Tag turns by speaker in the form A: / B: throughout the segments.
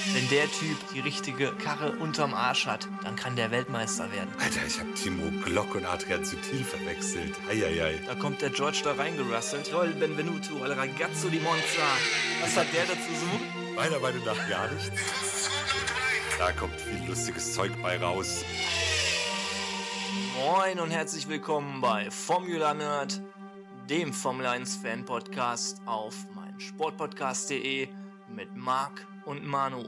A: Wenn der Typ die richtige Karre unterm Arsch hat, dann kann der Weltmeister werden.
B: Alter, ich hab Timo Glock und Adrian Sutil verwechselt. Eieiei.
A: Da kommt der George da reingerasselt. Joel Benvenuto, al ragazzo di Monza. Was hat der dazu so?
B: Meiner Meinung nach gar nichts. Da kommt viel lustiges Zeug bei raus.
A: Moin und herzlich willkommen bei Formula Nerd, dem Formel 1 Fan Podcast auf meinsportpodcast.de mit Marc und Manu.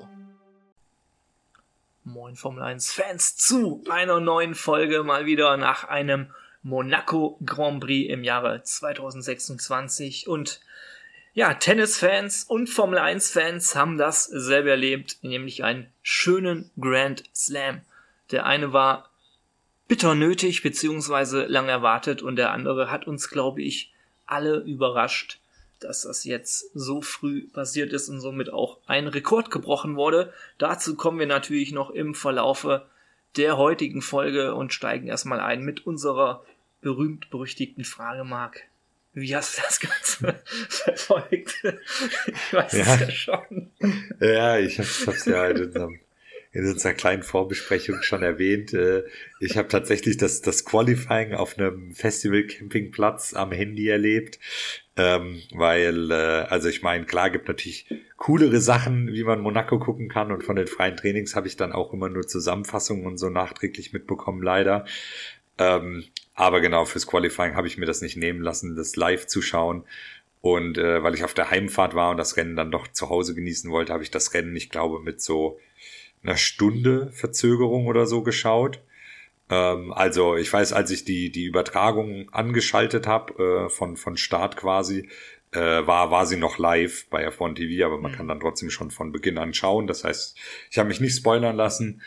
A: Moin Formel 1 Fans zu einer neuen Folge mal wieder nach einem Monaco Grand Prix im Jahre 2026 und ja, Tennisfans und Formel 1 Fans haben das selber erlebt, nämlich einen schönen Grand Slam. Der eine war bitter nötig bzw. lang erwartet und der andere hat uns, glaube ich, alle überrascht, dass das jetzt so früh passiert ist und somit auch ein Rekord gebrochen wurde. Dazu kommen wir natürlich noch im Verlaufe der heutigen Folge und steigen erstmal ein mit unserer berühmt-berüchtigten Frage, Marc. Wie hast du das Ganze verfolgt? Ich weiß es ja schon.
B: Ja, ich hab's ja in unserer kleinen Vorbesprechung schon erwähnt. Ich habe tatsächlich das Qualifying auf einem Festival-Campingplatz am Handy erlebt, weil, also ich meine, klar, gibt natürlich coolere Sachen, wie man Monaco gucken kann, und von den freien Trainings habe ich dann auch immer nur Zusammenfassungen und so nachträglich mitbekommen, leider. Aber genau, fürs Qualifying habe ich mir das nicht nehmen lassen, das live zu schauen. Und weil ich auf der Heimfahrt war und das Rennen dann doch zu Hause genießen wollte, habe ich das Rennen, ich glaube, mit so einer Stunde Verzögerung oder so geschaut. Also ich weiß, als ich die Übertragung angeschaltet habe, von Start quasi, war sie noch live bei F1 TV, aber man kann dann trotzdem schon von Beginn an schauen. Das heißt, ich habe mich nicht spoilern lassen.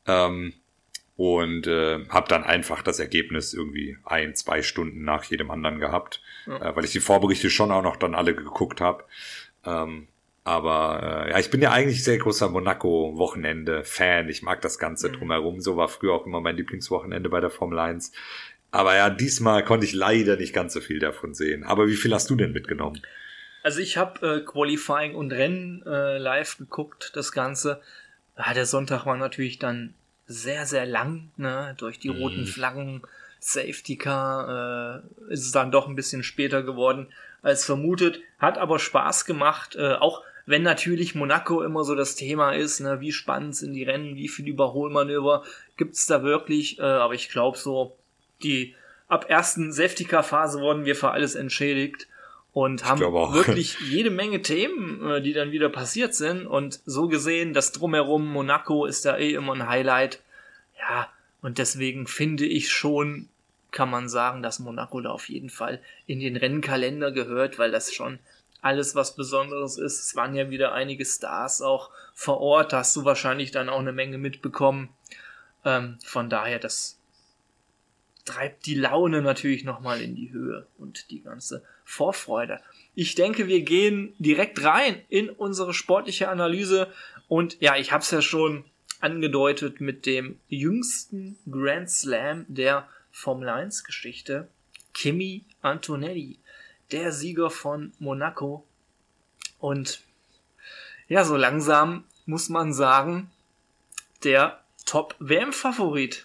B: Und habe dann einfach das Ergebnis irgendwie 1-2 Stunden nach jedem anderen gehabt, weil ich die Vorberichte schon auch noch dann alle geguckt habe. Aber ja, ich bin ja eigentlich sehr großer Monaco-Wochenende-Fan. Ich mag das Ganze drumherum. So war früher auch immer mein Lieblingswochenende bei der Formel 1. Aber ja, diesmal konnte ich leider nicht ganz so viel davon sehen. Aber wie viel hast du denn mitgenommen?
A: Also ich habe Qualifying und Rennen live geguckt, das Ganze. Ja, der Sonntag war natürlich dann sehr, sehr lang, ne? Durch die roten Flaggen, Safety Car, ist es dann doch ein bisschen später geworden als vermutet. Hat aber Spaß gemacht, auch wenn natürlich Monaco immer so das Thema ist, ne? Wie spannend sind die Rennen, wie viel Überholmanöver gibt's da wirklich, aber ich glaube so, ab ersten Safety Car Phase wurden wir für alles entschädigt. Und haben wirklich jede Menge Themen, die dann wieder passiert sind. Und so gesehen, das Drumherum, Monaco ist da immer ein Highlight. Ja, und deswegen finde ich schon, kann man sagen, dass Monaco da auf jeden Fall in den Rennkalender gehört, weil das schon alles was Besonderes ist. Es waren ja wieder einige Stars auch vor Ort. Da hast du wahrscheinlich dann auch eine Menge mitbekommen. Von daher, das treibt die Laune natürlich nochmal in die Höhe und die ganze Vorfreude. Ich denke, wir gehen direkt rein in unsere sportliche Analyse und ja, ich habe es ja schon angedeutet mit dem jüngsten Grand Slam der Formel 1 Geschichte, Kimi Antonelli, der Sieger von Monaco, und ja, so langsam muss man sagen, der Top-WM-Favorit.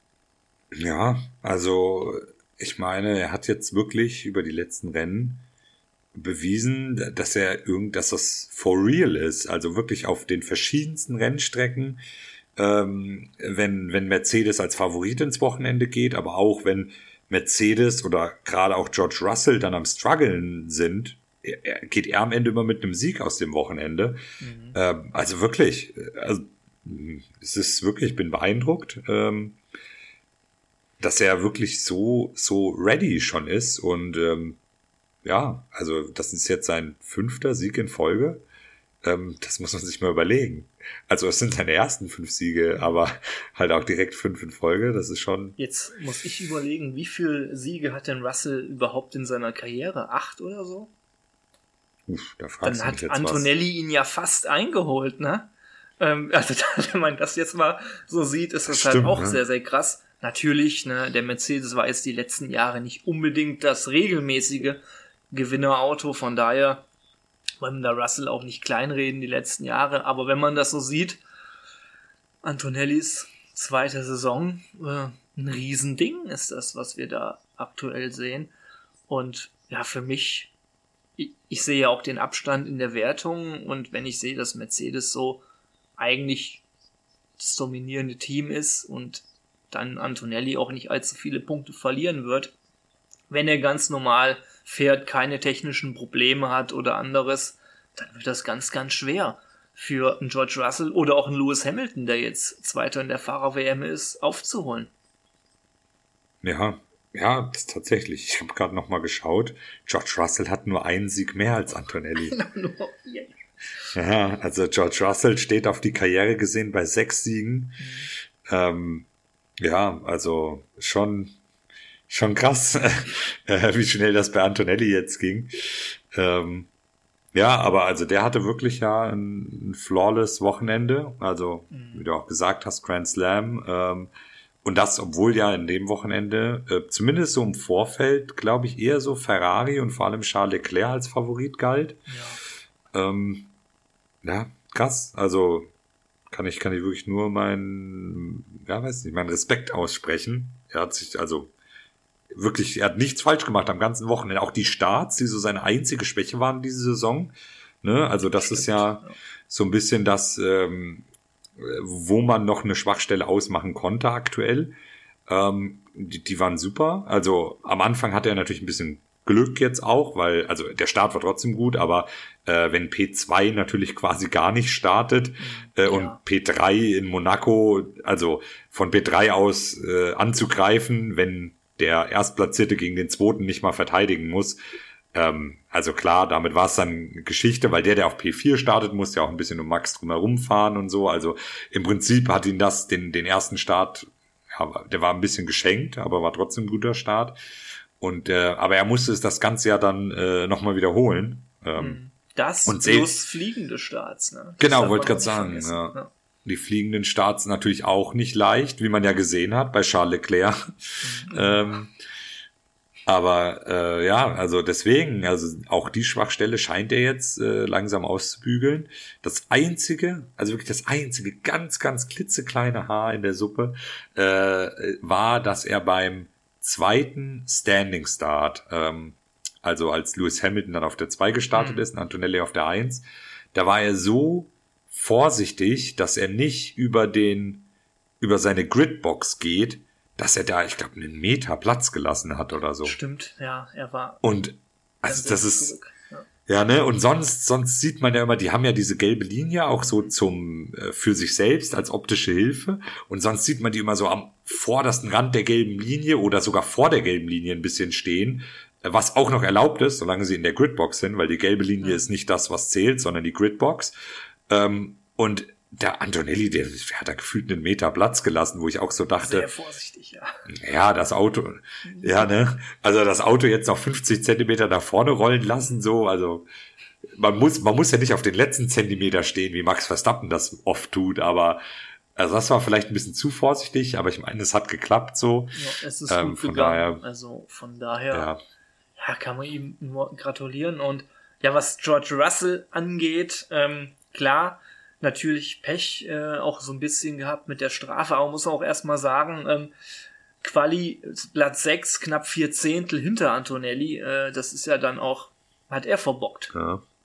B: Ja, also ich meine, er hat jetzt wirklich über die letzten Rennen bewiesen, dass das for real ist. Also wirklich auf den verschiedensten Rennstrecken, wenn Mercedes als Favorit ins Wochenende geht, aber auch wenn Mercedes oder gerade auch George Russell dann am Struggeln sind, geht er am Ende immer mit einem Sieg aus dem Wochenende. Also wirklich, es ist wirklich, ich bin beeindruckt, dass er wirklich so ready schon ist. Und ja, also das ist jetzt sein 5. Sieg in Folge. Das muss man sich mal überlegen. Also es sind seine ersten 5 Siege, aber halt auch direkt 5 in Folge. Das ist schon...
A: Jetzt muss ich überlegen, wie viele Siege hat denn Russell überhaupt in seiner Karriere? 8 oder so?
B: Da fragst
A: Dann
B: du mich jetzt
A: hat Antonelli ihn ja fast eingeholt, ne? Also wenn man das jetzt mal so sieht, ist das halt auch sehr, sehr krass. Natürlich, ne, der Mercedes war jetzt die letzten Jahre nicht unbedingt das regelmäßige Gewinnerauto, von daher wollen da Russell auch nicht kleinreden die letzten Jahre, aber wenn man das so sieht, Antonellis zweite Saison, ein Riesending ist das, was wir da aktuell sehen. Und ja, für mich, ich sehe ja auch den Abstand in der Wertung, und wenn ich sehe, dass Mercedes so eigentlich das dominierende Team ist und dann Antonelli auch nicht allzu viele Punkte verlieren wird, wenn er ganz normal fährt, keine technischen Probleme hat oder anderes, dann wird das ganz, ganz schwer für einen George Russell oder auch einen Lewis Hamilton, der jetzt Zweiter in der Fahrer-WM ist, aufzuholen.
B: Ja, das tatsächlich. Ich habe gerade nochmal geschaut. George Russell hat nur einen Sieg mehr als Antonelli. Ja, also George Russell steht auf die Karriere gesehen bei 6 Siegen. Ja, also schon krass, wie schnell das bei Antonelli jetzt ging. Ja, aber also der hatte wirklich ja ein flawless Wochenende. Also, wie du auch gesagt hast, Grand Slam. Und das, obwohl ja in dem Wochenende, zumindest so im Vorfeld, glaube ich, eher so Ferrari und vor allem Charles Leclerc als Favorit galt. Ja, krass. Also kann ich wirklich nur meinen Respekt aussprechen. Er hat sich er hat nichts falsch gemacht am ganzen Wochenende. Auch die Starts, die so seine einzige Schwäche waren diese Saison. Ne? Also das ist ja so ein bisschen das, wo man noch eine Schwachstelle ausmachen konnte aktuell. Die waren super. Also am Anfang hatte er natürlich ein bisschen Glück jetzt auch, weil, also der Start war trotzdem gut, aber wenn P2 natürlich quasi gar nicht startet und P3 in Monaco, also von P3 aus anzugreifen, wenn der Erstplatzierte gegen den Zweiten nicht mal verteidigen muss. Also klar, damit war es dann Geschichte, weil der auf P4 startet, muss ja auch ein bisschen um Max drumherum fahren und so. Also im Prinzip hat ihn den ersten Start, ja, der war ein bisschen geschenkt, aber war trotzdem ein guter Start. Und aber er musste es das ganze Jahr dann nochmal wiederholen.
A: Das und plus fliegende Starts. Ne?
B: Genau, wollte gerade sagen. Ja. Die fliegenden Starts natürlich auch nicht leicht, wie man ja gesehen hat bei Charles Leclerc. Aber ja, also deswegen, also auch die Schwachstelle scheint er jetzt langsam auszubügeln. Das einzige ganz, ganz klitzekleine Haar in der Suppe war, dass er beim zweiten Standing Start, also als Lewis Hamilton dann auf der 2 gestartet ist und Antonelli auf der 1, da war er so vorsichtig, dass er nicht über seine Gridbox geht, dass er da, ich glaube, einen Meter Platz gelassen hat oder so.
A: Stimmt, ja, er war.
B: Und also das ist ja, ne, und sonst sieht man ja immer, die haben ja diese gelbe Linie auch so für sich selbst als optische Hilfe, und sonst sieht man die immer so am vordersten Rand der gelben Linie oder sogar vor der gelben Linie ein bisschen stehen, was auch noch erlaubt ist, solange sie in der Gridbox sind, weil die gelbe Linie ist nicht das, was zählt, sondern die Gridbox. Und der Antonelli, der hat da gefühlt einen Meter Platz gelassen, wo ich auch so dachte.
A: Sehr vorsichtig, ja.
B: Ja, das Auto, ja, ne? Also das Auto jetzt noch 50 Zentimeter nach vorne rollen lassen, so, also man muss ja nicht auf den letzten Zentimeter stehen, wie Max Verstappen das oft tut, aber also das war vielleicht ein bisschen zu vorsichtig, aber ich meine, es hat geklappt so.
A: Ja, es ist gut
B: von
A: gegangen.
B: Daher,
A: also von daher ja, kann man ihm nur gratulieren. Und ja, was George Russell angeht, klar, natürlich Pech auch so ein bisschen gehabt mit der Strafe, aber muss man auch erstmal sagen, Quali Platz 6, knapp 4 Zehntel hinter Antonelli, das ist ja dann auch, hat er verbockt.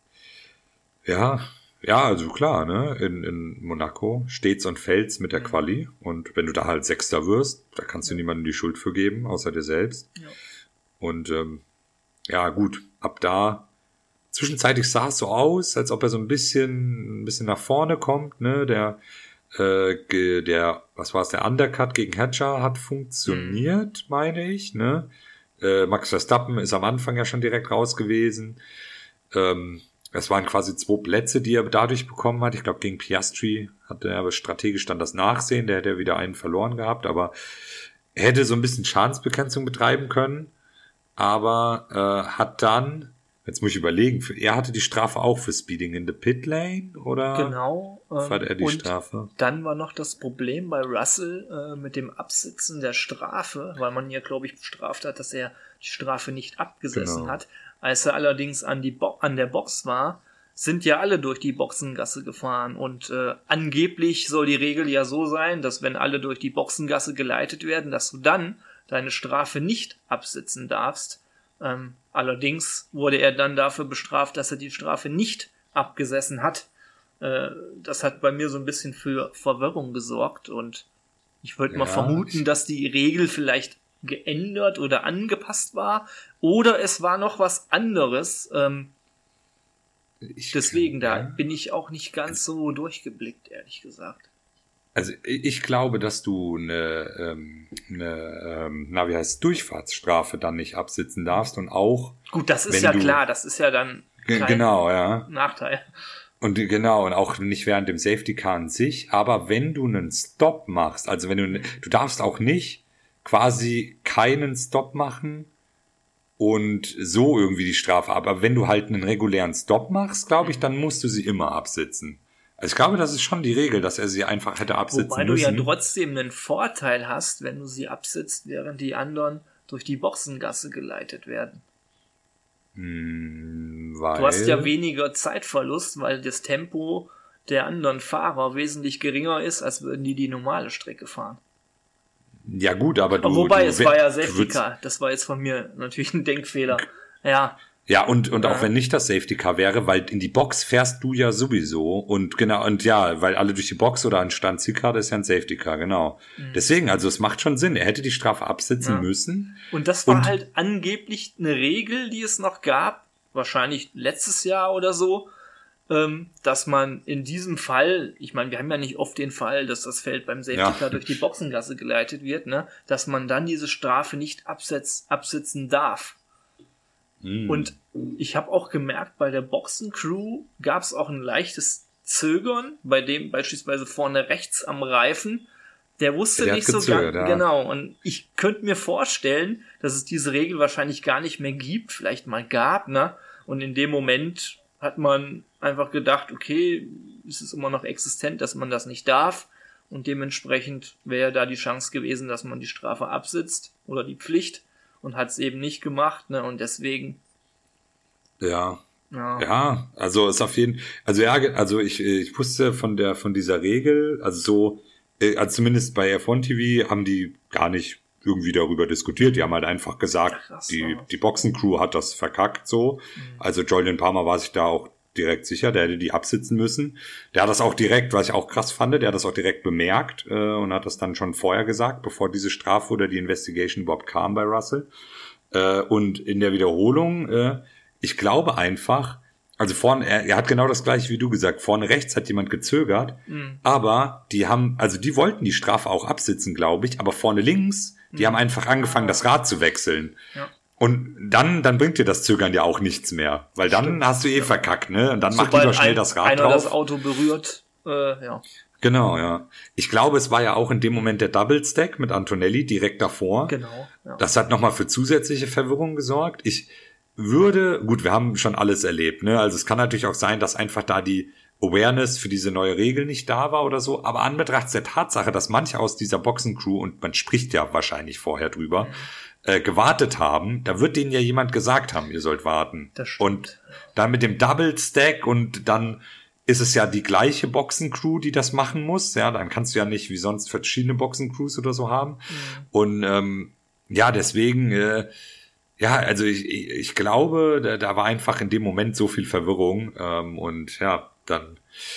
B: Ja, also klar, ne, in Monaco steht's und fällt's mit der Quali, und wenn du da halt Sechster wirst, da kannst du niemandem die Schuld für geben, außer dir selbst. Ja. Und ja, gut, ab da zwischenzeitlich sah es so aus, als ob er so ein bisschen nach vorne kommt, ne? Der was war es, der Undercut gegen Hatcher hat funktioniert, meine ich, ne? Max Verstappen ist am Anfang ja schon direkt raus gewesen. Es waren quasi 2 Plätze, die er dadurch bekommen hat. Ich glaube, gegen Piastri hatte er aber strategisch dann das Nachsehen, der hätte wieder einen verloren gehabt, aber er hätte so ein bisschen Schadensbegrenzung betreiben können, aber hat dann, jetzt muss ich überlegen, er hatte die Strafe auch für Speeding in the Pit Lane, oder?
A: Genau.
B: Hat er die
A: und
B: Strafe?
A: Dann war noch das Problem bei Russell mit dem Absitzen der Strafe, weil man ja, glaube ich, bestraft hat, dass er die Strafe nicht abgesessen hat. Als er allerdings an der Box war, sind ja alle durch die Boxengasse gefahren und angeblich soll die Regel ja so sein, dass wenn alle durch die Boxengasse geleitet werden, dass du dann deine Strafe nicht absitzen darfst. Allerdings wurde er dann dafür bestraft, dass er die Strafe nicht abgesessen hat. Das hat bei mir so ein bisschen für Verwirrung gesorgt und ich würde mal vermuten, dass die Regel vielleicht geändert oder angepasst war oder es war noch was anderes. Deswegen, da bin ich auch nicht ganz so durchgeblickt, ehrlich gesagt.
B: Also ich glaube, dass du Durchfahrtsstrafe dann nicht absitzen darfst und auch...
A: Gut, das ist ja klar, das ist ja dann kein Nachteil.
B: Und auch nicht während dem Safety Car an sich, aber wenn du einen Stop machst, also wenn du darfst auch nicht quasi keinen Stop machen und so irgendwie die Strafe ab, aber wenn du halt einen regulären Stop machst, glaube ich, dann musst du sie immer absitzen. Also ich glaube, das ist schon die Regel, dass er sie einfach hätte absitzen müssen.
A: Wobei du ja trotzdem einen Vorteil hast, wenn du sie absitzt, während die anderen durch die Boxengasse geleitet werden. Du hast ja weniger Zeitverlust, weil das Tempo der anderen Fahrer wesentlich geringer ist, als würden die normale Strecke fahren.
B: Ja gut, aber
A: Wobei, es war ja Safety Car. Das war jetzt von mir natürlich ein Denkfehler. Ja.
B: Ja, und auch wenn nicht das Safety Car wäre, weil in die Box fährst du ja sowieso weil alle durch die Box oder ein Stand-Zielkarte ist ja ein Safety Car, genau. Deswegen, also es macht schon Sinn, er hätte die Strafe absitzen müssen.
A: Und das war halt angeblich eine Regel, die es noch gab, wahrscheinlich letztes Jahr oder so, dass man in diesem Fall, ich meine, wir haben ja nicht oft den Fall, dass das Feld beim Safety Car durch die Boxengasse geleitet wird, ne, dass man dann diese Strafe nicht absitzen darf. Und ich habe auch gemerkt, bei der Boxencrew gab es auch ein leichtes Zögern, bei dem beispielsweise vorne rechts am Reifen, der wusste nicht so ganz genau. Und ich könnte mir vorstellen, dass es diese Regel wahrscheinlich gar nicht mehr gibt, vielleicht mal gab, ne? Und in dem Moment hat man einfach gedacht, okay, es ist immer noch existent, dass man das nicht darf. Und dementsprechend wäre da die Chance gewesen, dass man die Strafe absitzt oder die Pflicht. Und hat es eben nicht gemacht, ne, und deswegen.
B: Ja, also ist auf jeden, also ich wusste von dieser Regel, also zumindest bei F1 TV haben die gar nicht irgendwie darüber diskutiert, die haben halt einfach gesagt, die Boxencrew hat das verkackt, so. Also Jolyon Palmer war sich da auch direkt sicher, der hätte die absitzen müssen. Der hat das auch direkt, was ich auch krass fand, der hat das auch direkt bemerkt und hat das dann schon vorher gesagt, bevor diese Strafe oder die Investigation überhaupt kam bei Russell. Und in der Wiederholung, ich glaube einfach, also vorne, er hat genau das gleiche wie du gesagt, vorne rechts hat jemand gezögert, aber die wollten die Strafe auch absitzen, glaube ich, aber vorne links, die haben einfach angefangen, das Rad zu wechseln. Ja. Und dann bringt dir das Zögern ja auch nichts mehr, weil dann hast du verkackt, ne? Und dann mach lieber schnell das Rad drauf.
A: Das Auto berührt, ja.
B: Genau, ja. Ich glaube, es war ja auch in dem Moment der Double Stack mit Antonelli direkt davor.
A: Genau. Ja.
B: Das hat nochmal für zusätzliche Verwirrung gesorgt. Wir haben schon alles erlebt, ne? Also es kann natürlich auch sein, dass einfach da die Awareness für diese neue Regel nicht da war oder so, aber anbetracht der Tatsache, dass manche aus dieser Boxencrew, und man spricht ja wahrscheinlich vorher drüber, gewartet haben, da wird denen ja jemand gesagt haben, ihr sollt warten.
A: Das stimmt.
B: Und dann mit dem Double Stack und dann ist es ja die gleiche Boxencrew, die das machen muss. Ja, dann kannst du ja nicht wie sonst verschiedene Boxencrews oder so haben. Und deswegen, also ich glaube, da war einfach in dem Moment so viel Verwirrung. Und ja, dann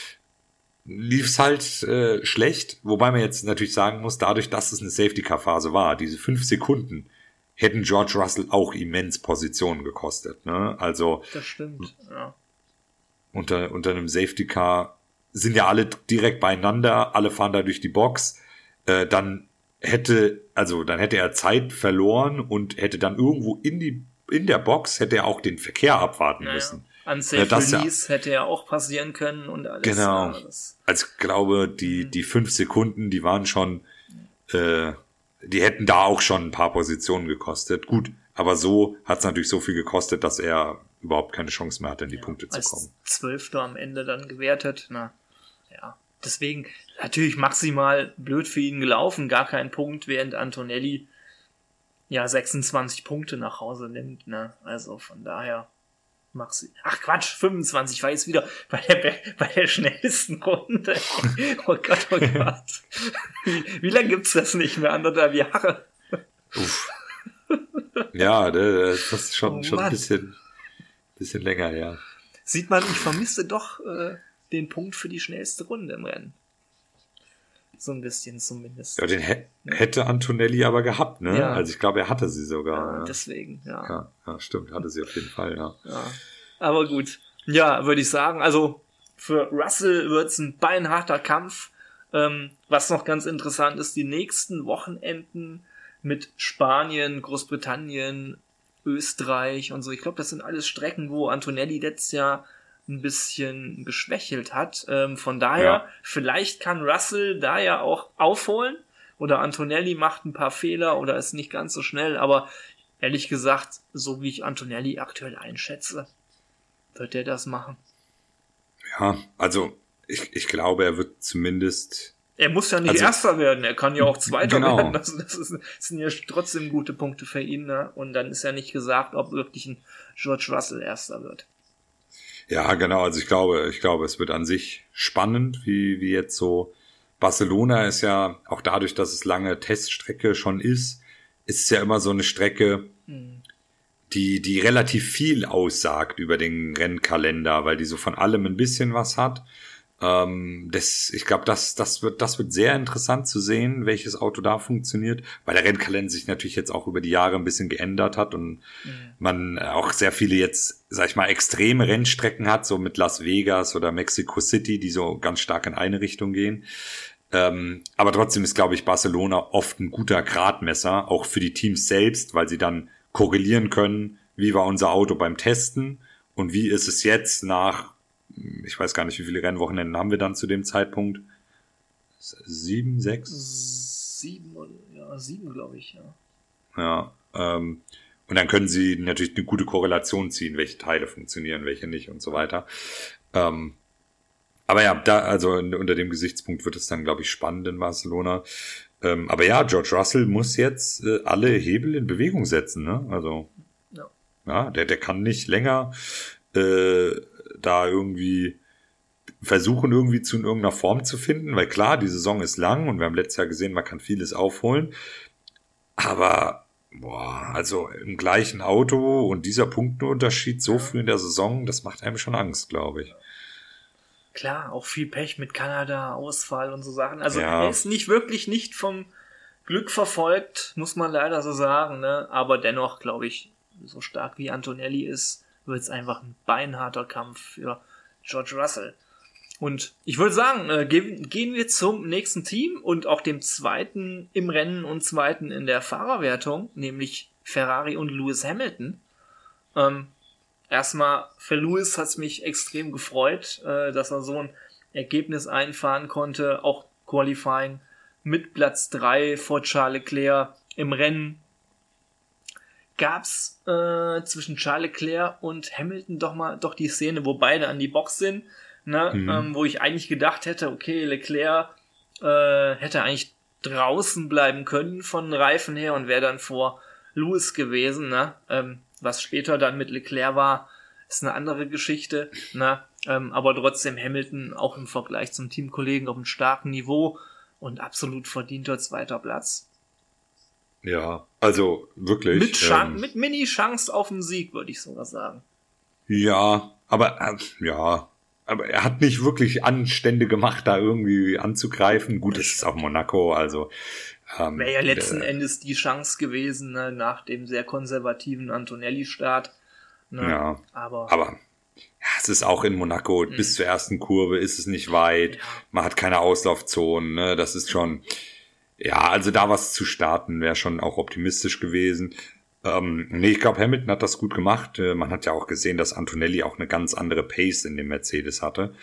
B: lief's halt schlecht. Wobei man jetzt natürlich sagen muss, dadurch, dass es eine Safety-Car-Phase war, diese 5 Sekunden hätten George Russell auch immens Positionen gekostet. Ne? Also
A: das stimmt, ja.
B: Unter einem Safety Car sind ja alle direkt beieinander, alle fahren da durch die Box, dann hätte er Zeit verloren und hätte dann irgendwo in der Box hätte er auch den Verkehr abwarten müssen.
A: Unsafe Release hätte ja auch passieren können und alles.
B: Genau. Also ich glaube, die 5 Sekunden, die waren schon, die hätten da auch schon ein paar Positionen gekostet. Gut, aber so hat es natürlich so viel gekostet, dass er überhaupt keine Chance mehr hatte, in die Punkte zu kommen.
A: Als 12. am Ende dann gewertet. Deswegen natürlich maximal blöd für ihn gelaufen, gar kein Punkt, während Antonelli 26 Punkte nach Hause nimmt. Ne? Also von daher. Ach Quatsch, 25, ich war jetzt wieder bei der schnellsten Runde. Oh Gott, oh Gott. Wie lange gibt's das nicht mehr? 1,5 Jahre?
B: Uff. Ja, das ist schon ein bisschen länger, ja.
A: Sieht man, ich vermisse doch den Punkt für die schnellste Runde im Rennen. So ein bisschen zumindest.
B: Ja, den hätte Antonelli aber gehabt, ne? Ja. Also ich glaube, er hatte sie sogar.
A: Ja. Deswegen, ja.
B: Ja, stimmt, hatte sie auf jeden Fall, ja.
A: Aber gut. Ja, würde ich sagen, also für Russell wird's ein beinharter Kampf. Was noch ganz interessant ist, die nächsten Wochenenden mit Spanien, Großbritannien, Österreich und so. Ich glaube, das sind alles Strecken, wo Antonelli letztes Jahr ein bisschen geschwächelt hat. Von daher, vielleicht kann Russell da ja auch aufholen oder Antonelli macht ein paar Fehler oder ist nicht ganz so schnell, aber ehrlich gesagt, so wie ich Antonelli aktuell einschätze, wird er das machen.
B: Ja, also ich glaube, er wird zumindest...
A: Er muss ja nicht Erster werden, er kann ja auch Zweiter werden. Das sind ja trotzdem gute Punkte für ihn. Ne? Und dann ist ja nicht gesagt, ob wirklich ein George Russell Erster wird.
B: Ja, genau. Also ich glaube, es wird an sich spannend, wie jetzt so. Barcelona ist ja auch dadurch, dass es lange Teststrecke schon ist es ja immer so eine Strecke, die relativ viel aussagt über den Rennkalender, weil die so von allem ein bisschen was hat. Ich glaube, das wird sehr interessant zu sehen, welches Auto da funktioniert, weil der Rennkalender sich natürlich jetzt auch über die Jahre ein bisschen geändert hat und man auch sehr viele jetzt, sag ich mal, extreme Rennstrecken hat, so mit Las Vegas oder Mexico City, die so ganz stark in eine Richtung gehen. Aber trotzdem ist, glaube ich, Barcelona oft ein guter Gradmesser, auch für die Teams selbst, weil sie dann korrelieren können, wie war unser Auto beim Testen und wie ist es jetzt nach, ich weiß gar nicht, wie viele Rennwochenenden haben wir dann zu dem Zeitpunkt? 7, 6?
A: 7, glaube ich, ja.
B: Ja, und dann können sie natürlich eine gute Korrelation ziehen, welche Teile funktionieren, welche nicht und so weiter. Aber ja, also unter dem Gesichtspunkt wird es dann, glaube ich, spannend in Barcelona. Aber ja, George Russell muss jetzt alle Hebel in Bewegung setzen, ne? Also, ja, der kann nicht länger da irgendwie versuchen, irgendwie in irgendeiner Form zu finden, weil klar, die Saison ist lang und wir haben letztes Jahr gesehen, man kann vieles aufholen. Aber, also im gleichen Auto und dieser Punktenunterschied so früh in der Saison, das macht einem schon Angst, glaube ich.
A: Klar, auch viel Pech mit Kanada, Ausfall und so Sachen. Also er ist nicht vom Glück verfolgt, muss man leider so sagen, ne? Aber dennoch, glaube ich, so stark wie Antonelli ist, wird es einfach ein beinharter Kampf für George Russell. Und ich würde sagen, gehen wir zum nächsten Team und auch dem zweiten im Rennen und zweiten in der Fahrerwertung, nämlich Ferrari und Lewis Hamilton. Erstmal, für Lewis hat es mich extrem gefreut, dass er so ein Ergebnis einfahren konnte, auch Qualifying mit Platz 3 vor Charles Leclerc im Rennen. Gab's zwischen Charles Leclerc und Hamilton doch die Szene, wo beide an die Box sind, ne? Wo ich eigentlich gedacht hätte, okay, Leclerc hätte eigentlich draußen bleiben können von Reifen her und wäre dann vor Lewis gewesen, ne? Was später dann mit Leclerc war, ist eine andere Geschichte, ne? Aber trotzdem Hamilton auch im Vergleich zum Teamkollegen auf einem starken Niveau und absolut verdienter zweiter Platz.
B: Ja, also wirklich.
A: Mit Mini-Chance auf den Sieg, würde ich sogar sagen.
B: Ja, aber er hat nicht wirklich Anstände gemacht, da irgendwie anzugreifen. Gut, es ist auch Monaco, also
A: wäre ja letzten Endes die Chance gewesen, ne, nach dem sehr konservativen Antonelli-Start. Ne?
B: Ja, aber es ist auch in Monaco, bis zur ersten Kurve ist es nicht weit, man hat keine Auslaufzonen, ne? Das ist schon, ja, also da was zu starten, wäre schon auch optimistisch gewesen. Ich glaube, Hamilton hat das gut gemacht. Man hat ja auch gesehen, dass Antonelli auch eine ganz andere Pace in dem Mercedes hatte.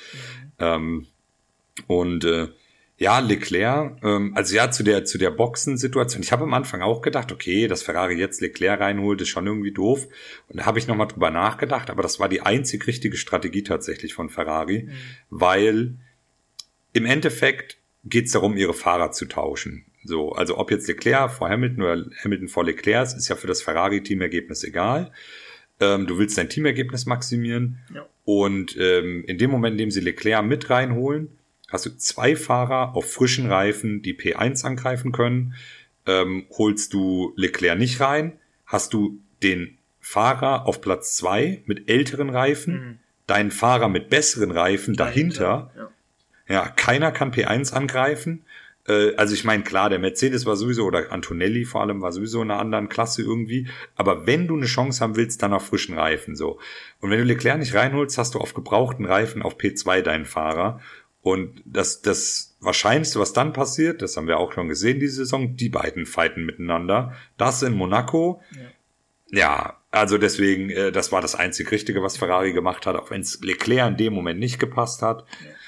B: Leclerc, zu der Boxensituation. Ich habe am Anfang auch gedacht, okay, dass Ferrari jetzt Leclerc reinholt, ist schon irgendwie doof. Und da habe ich nochmal drüber nachgedacht, aber das war die einzig richtige Strategie tatsächlich von Ferrari, weil im Endeffekt geht es darum, ihre Fahrer zu tauschen. So, also ob jetzt Leclerc vor Hamilton oder Hamilton vor Leclerc ist ja für das Ferrari-Team-Ergebnis egal. Du willst dein Teamergebnis maximieren.
A: Ja.
B: Und in dem Moment, in dem sie Leclerc mit reinholen, hast du 2 Fahrer auf frischen Reifen, die P1 angreifen können. Holst du Leclerc nicht rein, hast du den Fahrer auf Platz 2 mit älteren Reifen, deinen Fahrer mit besseren Reifen dahinter. Ja, keiner kann P1 angreifen. Also ich meine, klar, der Mercedes war sowieso, oder Antonelli vor allem, war sowieso in einer anderen Klasse irgendwie. Aber wenn du eine Chance haben willst, dann auf frischen Reifen so. Und wenn du Leclerc nicht reinholst, hast du auf gebrauchten Reifen auf P2 deinen Fahrer. Und das Wahrscheinlichste, was dann passiert, das haben wir auch schon gesehen diese Saison, die beiden fighten miteinander. Das in Monaco. Ja, also deswegen, das war das einzig Richtige, was Ferrari gemacht hat, auch wenn es Leclerc in dem Moment nicht gepasst hat.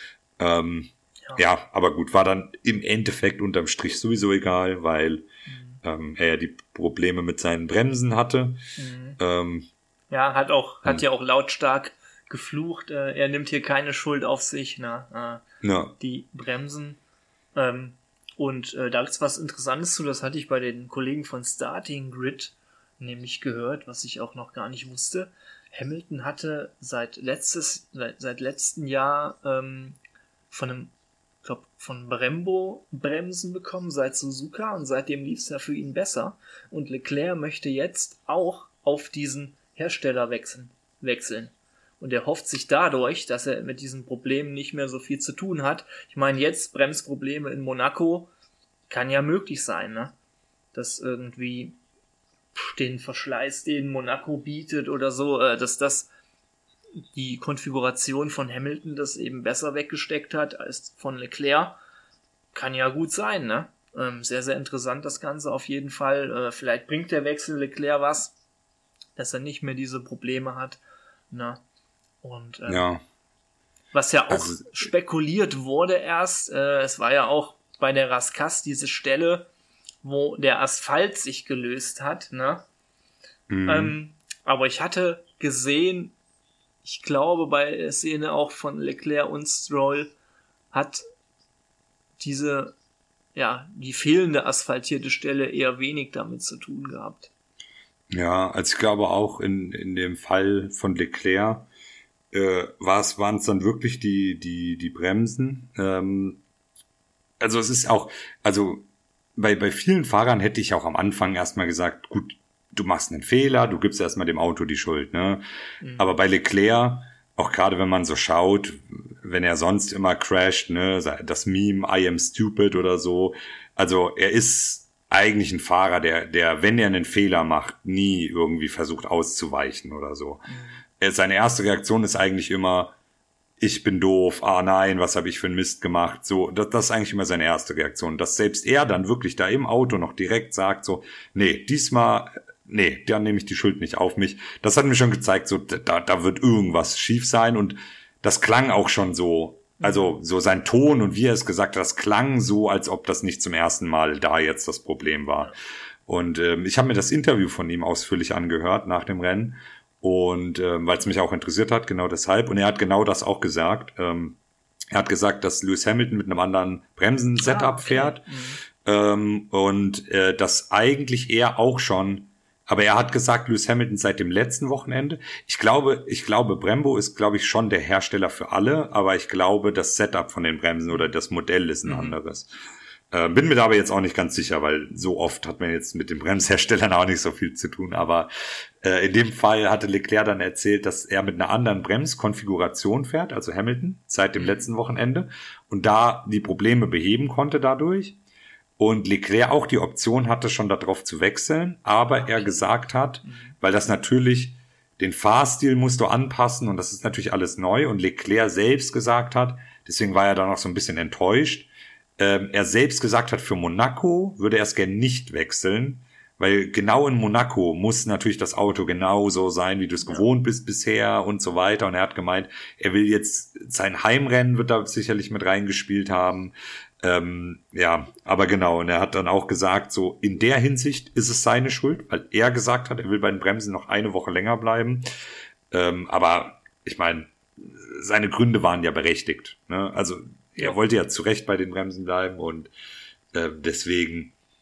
B: Ja, aber gut, war dann im Endeffekt unterm Strich sowieso egal, weil er ja die Probleme mit seinen Bremsen hatte.
A: Ja, hat ja auch lautstark geflucht. Er nimmt hier keine Schuld auf sich, ne? Die Bremsen. Und da ist was Interessantes zu, das hatte ich bei den Kollegen von Starting Grid nämlich gehört, was ich auch noch gar nicht wusste. Hamilton hatte seit letztem Jahr von Brembo Bremsen bekommen, seit Suzuka, und seitdem lief es ja für ihn besser. Und Leclerc möchte jetzt auch auf diesen Hersteller wechseln. Und er hofft sich dadurch, dass er mit diesen Problemen nicht mehr so viel zu tun hat. Ich meine, jetzt Bremsprobleme in Monaco kann ja möglich sein, ne? Dass irgendwie den Verschleiß, den Monaco bietet oder so, dass das die Konfiguration von Hamilton das eben besser weggesteckt hat als von Leclerc. Kann ja gut sein, ne? Sehr, sehr interessant das Ganze auf jeden Fall. Vielleicht bringt der Wechsel Leclerc was, dass er nicht mehr diese Probleme hat. Ne? Und was ja auch spekuliert wurde erst, es war ja auch bei der Rascasse diese Stelle, wo der Asphalt sich gelöst hat. Ne? Aber ich hatte gesehen, ich glaube bei der Szene auch von Leclerc und Stroll hat die fehlende asphaltierte Stelle eher wenig damit zu tun gehabt.
B: Ja, also ich glaube auch in dem Fall von Leclerc waren es dann wirklich die Bremsen. Also es ist auch, also bei vielen Fahrern hätte ich auch am Anfang erstmal gesagt, gut, du machst einen Fehler, du gibst erstmal dem Auto die Schuld, ne? Aber bei Leclerc, auch gerade wenn man so schaut, wenn er sonst immer crasht, ne, das Meme I am stupid oder so, also er ist eigentlich ein Fahrer, der, wenn er einen Fehler macht, nie irgendwie versucht auszuweichen oder so. Seine erste Reaktion ist eigentlich immer, ich bin doof, nein, was habe ich für einen Mist gemacht, so, das ist eigentlich immer seine erste Reaktion, dass selbst er dann wirklich da im Auto noch direkt sagt so, dann nehme ich die Schuld nicht auf mich. Das hat mir schon gezeigt, so da wird irgendwas schief sein, und das klang auch schon so, also so sein Ton und wie er es gesagt hat, das klang so, als ob das nicht zum ersten Mal da jetzt das Problem war. Und ich habe mir das Interview von ihm ausführlich angehört nach dem Rennen, und weil es mich auch interessiert hat, genau deshalb. Und er hat genau das auch gesagt. Er hat gesagt, dass Lewis Hamilton mit einem anderen Bremsen-Setup fährt. Und das eigentlich er auch schon. Aber er hat gesagt, Lewis Hamilton seit dem letzten Wochenende. Ich glaube, Brembo ist, glaube ich, schon der Hersteller für alle, aber ich glaube, das Setup von den Bremsen oder das Modell ist ein anderes. Bin mir da aber jetzt auch nicht ganz sicher, weil so oft hat man jetzt mit den Bremsherstellern auch nicht so viel zu tun. Aber in dem Fall hatte Leclerc dann erzählt, dass er mit einer anderen Bremskonfiguration fährt, also Hamilton, seit dem letzten Wochenende, und da die Probleme beheben konnte dadurch. Und Leclerc auch die Option hatte, schon darauf zu wechseln, aber er gesagt hat, weil das natürlich, den Fahrstil musst du anpassen und das ist natürlich alles neu, und Leclerc selbst gesagt hat, deswegen war er da noch so ein bisschen enttäuscht, er selbst gesagt hat, für Monaco würde er es gern nicht wechseln, weil genau in Monaco muss natürlich das Auto genauso sein, wie du es gewohnt bist bisher und so weiter. Und er hat gemeint, er will jetzt, sein Heimrennen wird da sicherlich mit reingespielt haben. Aber genau, und er hat dann auch gesagt, so in der Hinsicht ist es seine Schuld, weil er gesagt hat, er will bei den Bremsen noch eine Woche länger bleiben. Aber ich meine, seine Gründe waren ja berechtigt, ne? Also er wollte ja zu Recht bei den Bremsen bleiben, und deswegen,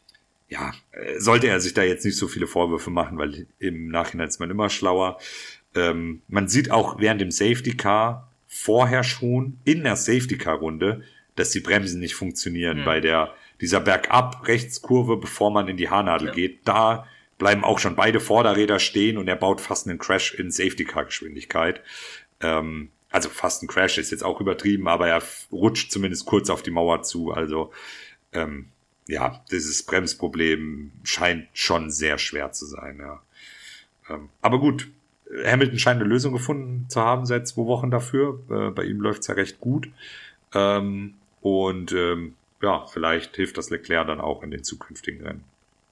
B: ja, sollte er sich da jetzt nicht so viele Vorwürfe machen, weil im Nachhinein ist man immer schlauer. Man sieht auch während dem Safety Car vorher schon in der Safety Car Runde, dass die Bremsen nicht funktionieren bei dieser Bergab-Rechtskurve, bevor man in die Haarnadel geht. Da bleiben auch schon beide Vorderräder stehen und er baut fast einen Crash in Safety Car Geschwindigkeit. Also fast ein Crash ist jetzt auch übertrieben, aber er rutscht zumindest kurz auf die Mauer zu. Also ja, dieses Bremsproblem scheint schon sehr schwer zu sein. Ja. Aber gut, Hamilton scheint eine Lösung gefunden zu haben seit 2 Wochen dafür. Bei ihm läuft's ja recht gut. Ja, vielleicht hilft das Leclerc dann auch in den zukünftigen Rennen.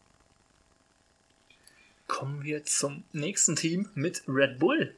A: Kommen wir zum nächsten Team mit Red Bull.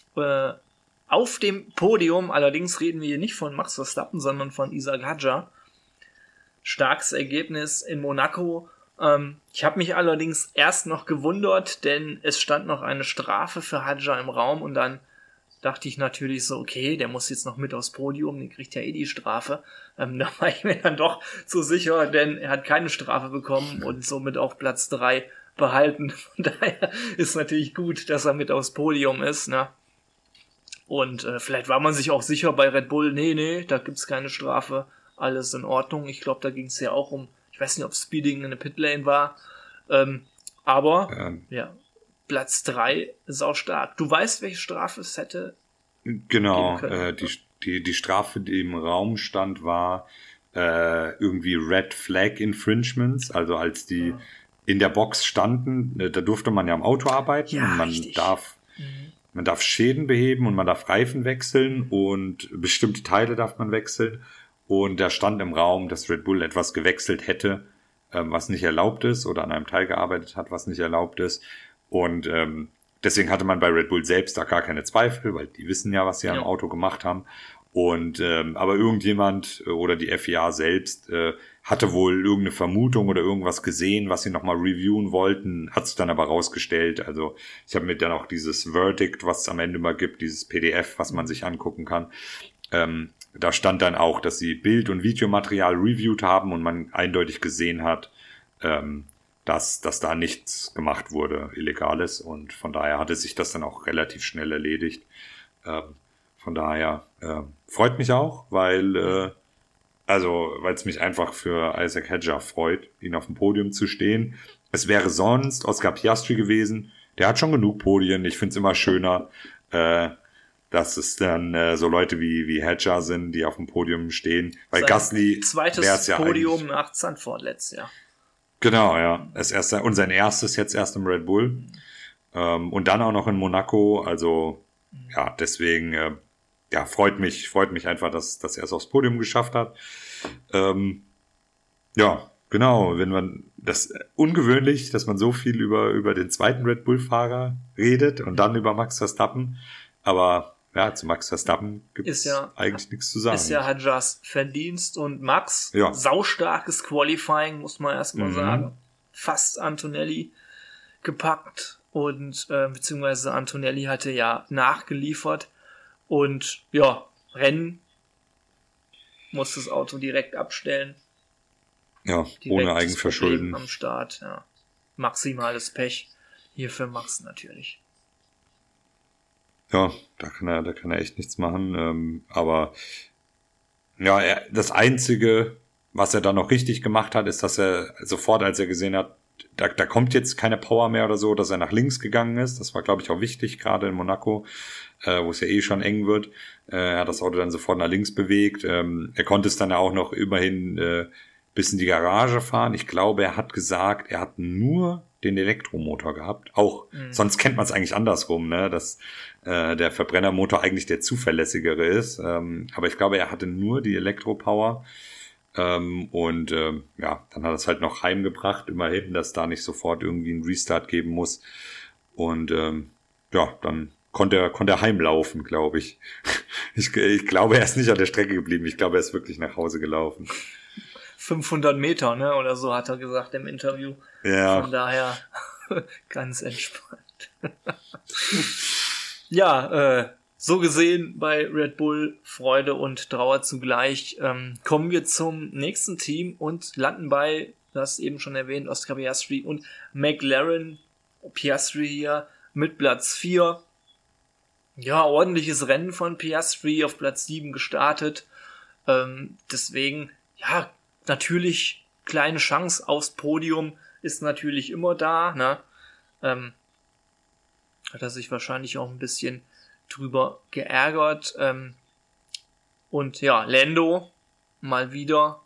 A: Auf dem Podium, allerdings reden wir hier nicht von Max Verstappen, sondern von Isack Hadjar. Starkes Ergebnis in Monaco. Ich habe mich allerdings erst noch gewundert, denn es stand noch eine Strafe für Hadjar im Raum und dann dachte ich natürlich so, okay, der muss jetzt noch mit aufs Podium, der kriegt ja eh die Strafe. Da war ich mir dann doch zu sicher, denn er hat keine Strafe bekommen und somit auch Platz 3 behalten. Von daher ist natürlich gut, dass er mit aufs Podium ist, ne? Und vielleicht war man sich auch sicher bei Red Bull, nee, da gibt's keine Strafe, alles in Ordnung. Ich glaube, da ging es ja auch um, ich weiß nicht, ob Speeding in der Pitlane war, aber ja, Platz 3 ist auch stark. Du weißt, welche Strafe es hätte?
B: Genau, die Strafe, die im Raum stand, war irgendwie Red Flag Infringements, also als die in der Box standen, da durfte man ja am Auto arbeiten,
A: ja,
B: und man darf Schäden beheben und man darf Reifen wechseln und bestimmte Teile darf man wechseln. Und da stand im Raum, dass Red Bull etwas gewechselt hätte, was nicht erlaubt ist, oder an einem Teil gearbeitet hat, was nicht erlaubt ist. Und deswegen hatte man bei Red Bull selbst da gar keine Zweifel, weil die wissen ja, was sie am Auto gemacht haben. Und aber irgendjemand oder die FIA selbst hatte wohl irgendeine Vermutung oder irgendwas gesehen, was sie nochmal reviewen wollten, hat sich dann aber rausgestellt. Also ich habe mir dann auch dieses Verdict, was es am Ende mal gibt, dieses PDF, was man sich angucken kann. Da stand dann auch, dass sie Bild- und Videomaterial reviewed haben und man eindeutig gesehen hat, dass da nichts gemacht wurde, Illegales. Und von daher hatte sich das dann auch relativ schnell erledigt. Von daher freut mich auch, weil es mich einfach für Isack Hadjar freut, ihn auf dem Podium zu stehen. Es wäre sonst Oscar Piastri gewesen. Der hat schon genug Podien. Ich finde es immer schöner, dass es dann so Leute wie Hadjar sind, die auf dem Podium stehen. Bei Gasly
A: zweites ja Podium nach Zandvoort letztes Jahr.
B: Genau, ja. Und sein erstes jetzt erst im Red Bull. Und dann auch noch in Monaco. Also ja, deswegen freut mich einfach, dass er es aufs Podium geschafft hat. Ja, genau. Wenn man das ungewöhnlich, dass man so viel über den zweiten Red Bull-Fahrer redet und dann über Max Verstappen. Aber ja, zu Max Verstappen gibt es eigentlich nichts zu sagen.
A: Ist ja Hadjars Verdienst und Max, saustarkes Qualifying, muss man erstmal sagen. Fast Antonelli gepackt und beziehungsweise Antonelli hatte ja nachgeliefert und ja, Rennen muss das Auto direkt abstellen.
B: Ja, ohne Eigenverschulden.
A: Am Start, ja. Maximales Pech hier für Max natürlich.
B: Ja, da kann er echt nichts machen. Aber ja, das Einzige, was er dann noch richtig gemacht hat, ist, dass er sofort, als er gesehen hat, da kommt jetzt keine Power mehr oder so, dass er nach links gegangen ist. Das war, glaube ich, auch wichtig, gerade in Monaco, wo es ja eh schon eng wird. Er hat das Auto dann sofort nach links bewegt. Er konnte es dann ja auch noch immerhin bis in die Garage fahren. Ich glaube, er hat gesagt, er hat nur den Elektromotor gehabt. Auch, sonst kennt man es eigentlich andersrum, ne, dass der Verbrennermotor eigentlich der zuverlässigere ist. Aber ich glaube, er hatte nur die Elektropower. Dann hat er es halt noch heimgebracht, immerhin, dass da nicht sofort irgendwie einen Restart geben muss. Und dann konnte er heimlaufen, glaube ich. Ich glaube, er ist nicht an der Strecke geblieben. Ich glaube, er ist wirklich nach Hause gelaufen.
A: 500 Meter, ne, oder so hat er gesagt im Interview.
B: Ja.
A: Von daher ganz entspannt. Ja, so gesehen bei Red Bull Freude und Trauer zugleich. Kommen wir zum nächsten Team und landen bei du hast eben schon erwähnt, Oscar Piastri und McLaren, Piastri hier mit Platz 4. Ja, ordentliches Rennen von Piastri, auf Platz 7 gestartet. Deswegen, ja, natürlich kleine Chance aufs Podium ist natürlich immer da, ne? Hat er sich wahrscheinlich auch ein bisschen drüber geärgert. Und ja, Lando mal wieder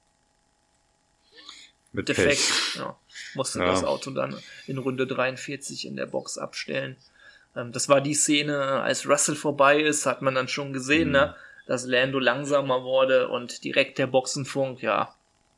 B: mit
A: defekt.
B: Pech.
A: Ja, musste das Auto dann in Runde 43 in der Box abstellen. Das war die Szene, als Russell vorbei ist, hat man dann schon gesehen, ne, dass Lando langsamer wurde und direkt der Boxenfunk, ja.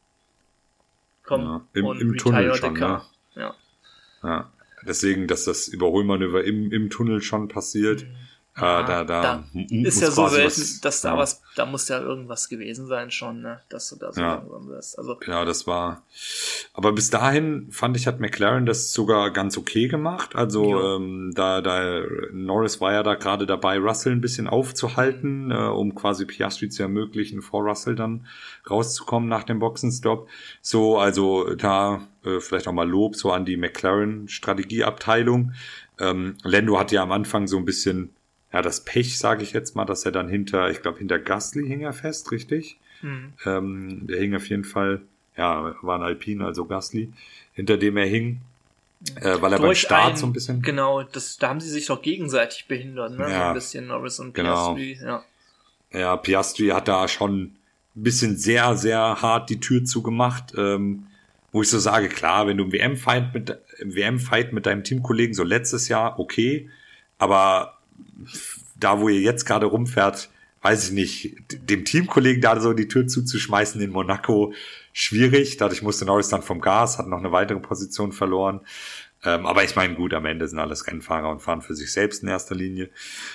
A: Komm,
B: im Tunnel schon, ne? Ja. Deswegen, dass das Überholmanöver im Tunnel schon passiert. Da
A: ist ja so selten, dass da muss ja irgendwas gewesen sein schon, ne, dass du da so langsam wirst. Also,
B: genau, das war, aber bis dahin fand ich, hat McLaren das sogar ganz okay gemacht. Also, da Norris war ja da gerade dabei, Russell ein bisschen aufzuhalten, um quasi Piastri zu ermöglichen, vor Russell dann rauszukommen nach dem Boxenstopp. So, also da vielleicht auch mal Lob so an die McLaren-Strategieabteilung. Lando hat ja am Anfang so ein bisschen das Pech, sage ich jetzt mal, dass er dann hinter Gasly hing er fest, richtig? Der hing auf jeden Fall, war ein Alpine, also Gasly, hinter dem er hing, weil er beim Start so ein bisschen...
A: Genau, da haben sie sich doch gegenseitig behindert, ne? So ein bisschen Norris und Piastri,
B: Ja, Piastri hat da schon ein bisschen sehr, sehr hart die Tür zugemacht, wo ich so sage, klar, wenn du im WM-Fight mit deinem Teamkollegen so letztes Jahr, okay, aber da, wo ihr jetzt gerade rumfährt, weiß ich nicht, dem Teamkollegen da so die Tür zuzuschmeißen in Monaco, schwierig. Dadurch musste Norris dann vom Gas, hat noch eine weitere Position verloren. Aber ich meine, gut, am Ende sind alles Rennfahrer und fahren für sich selbst in erster Linie.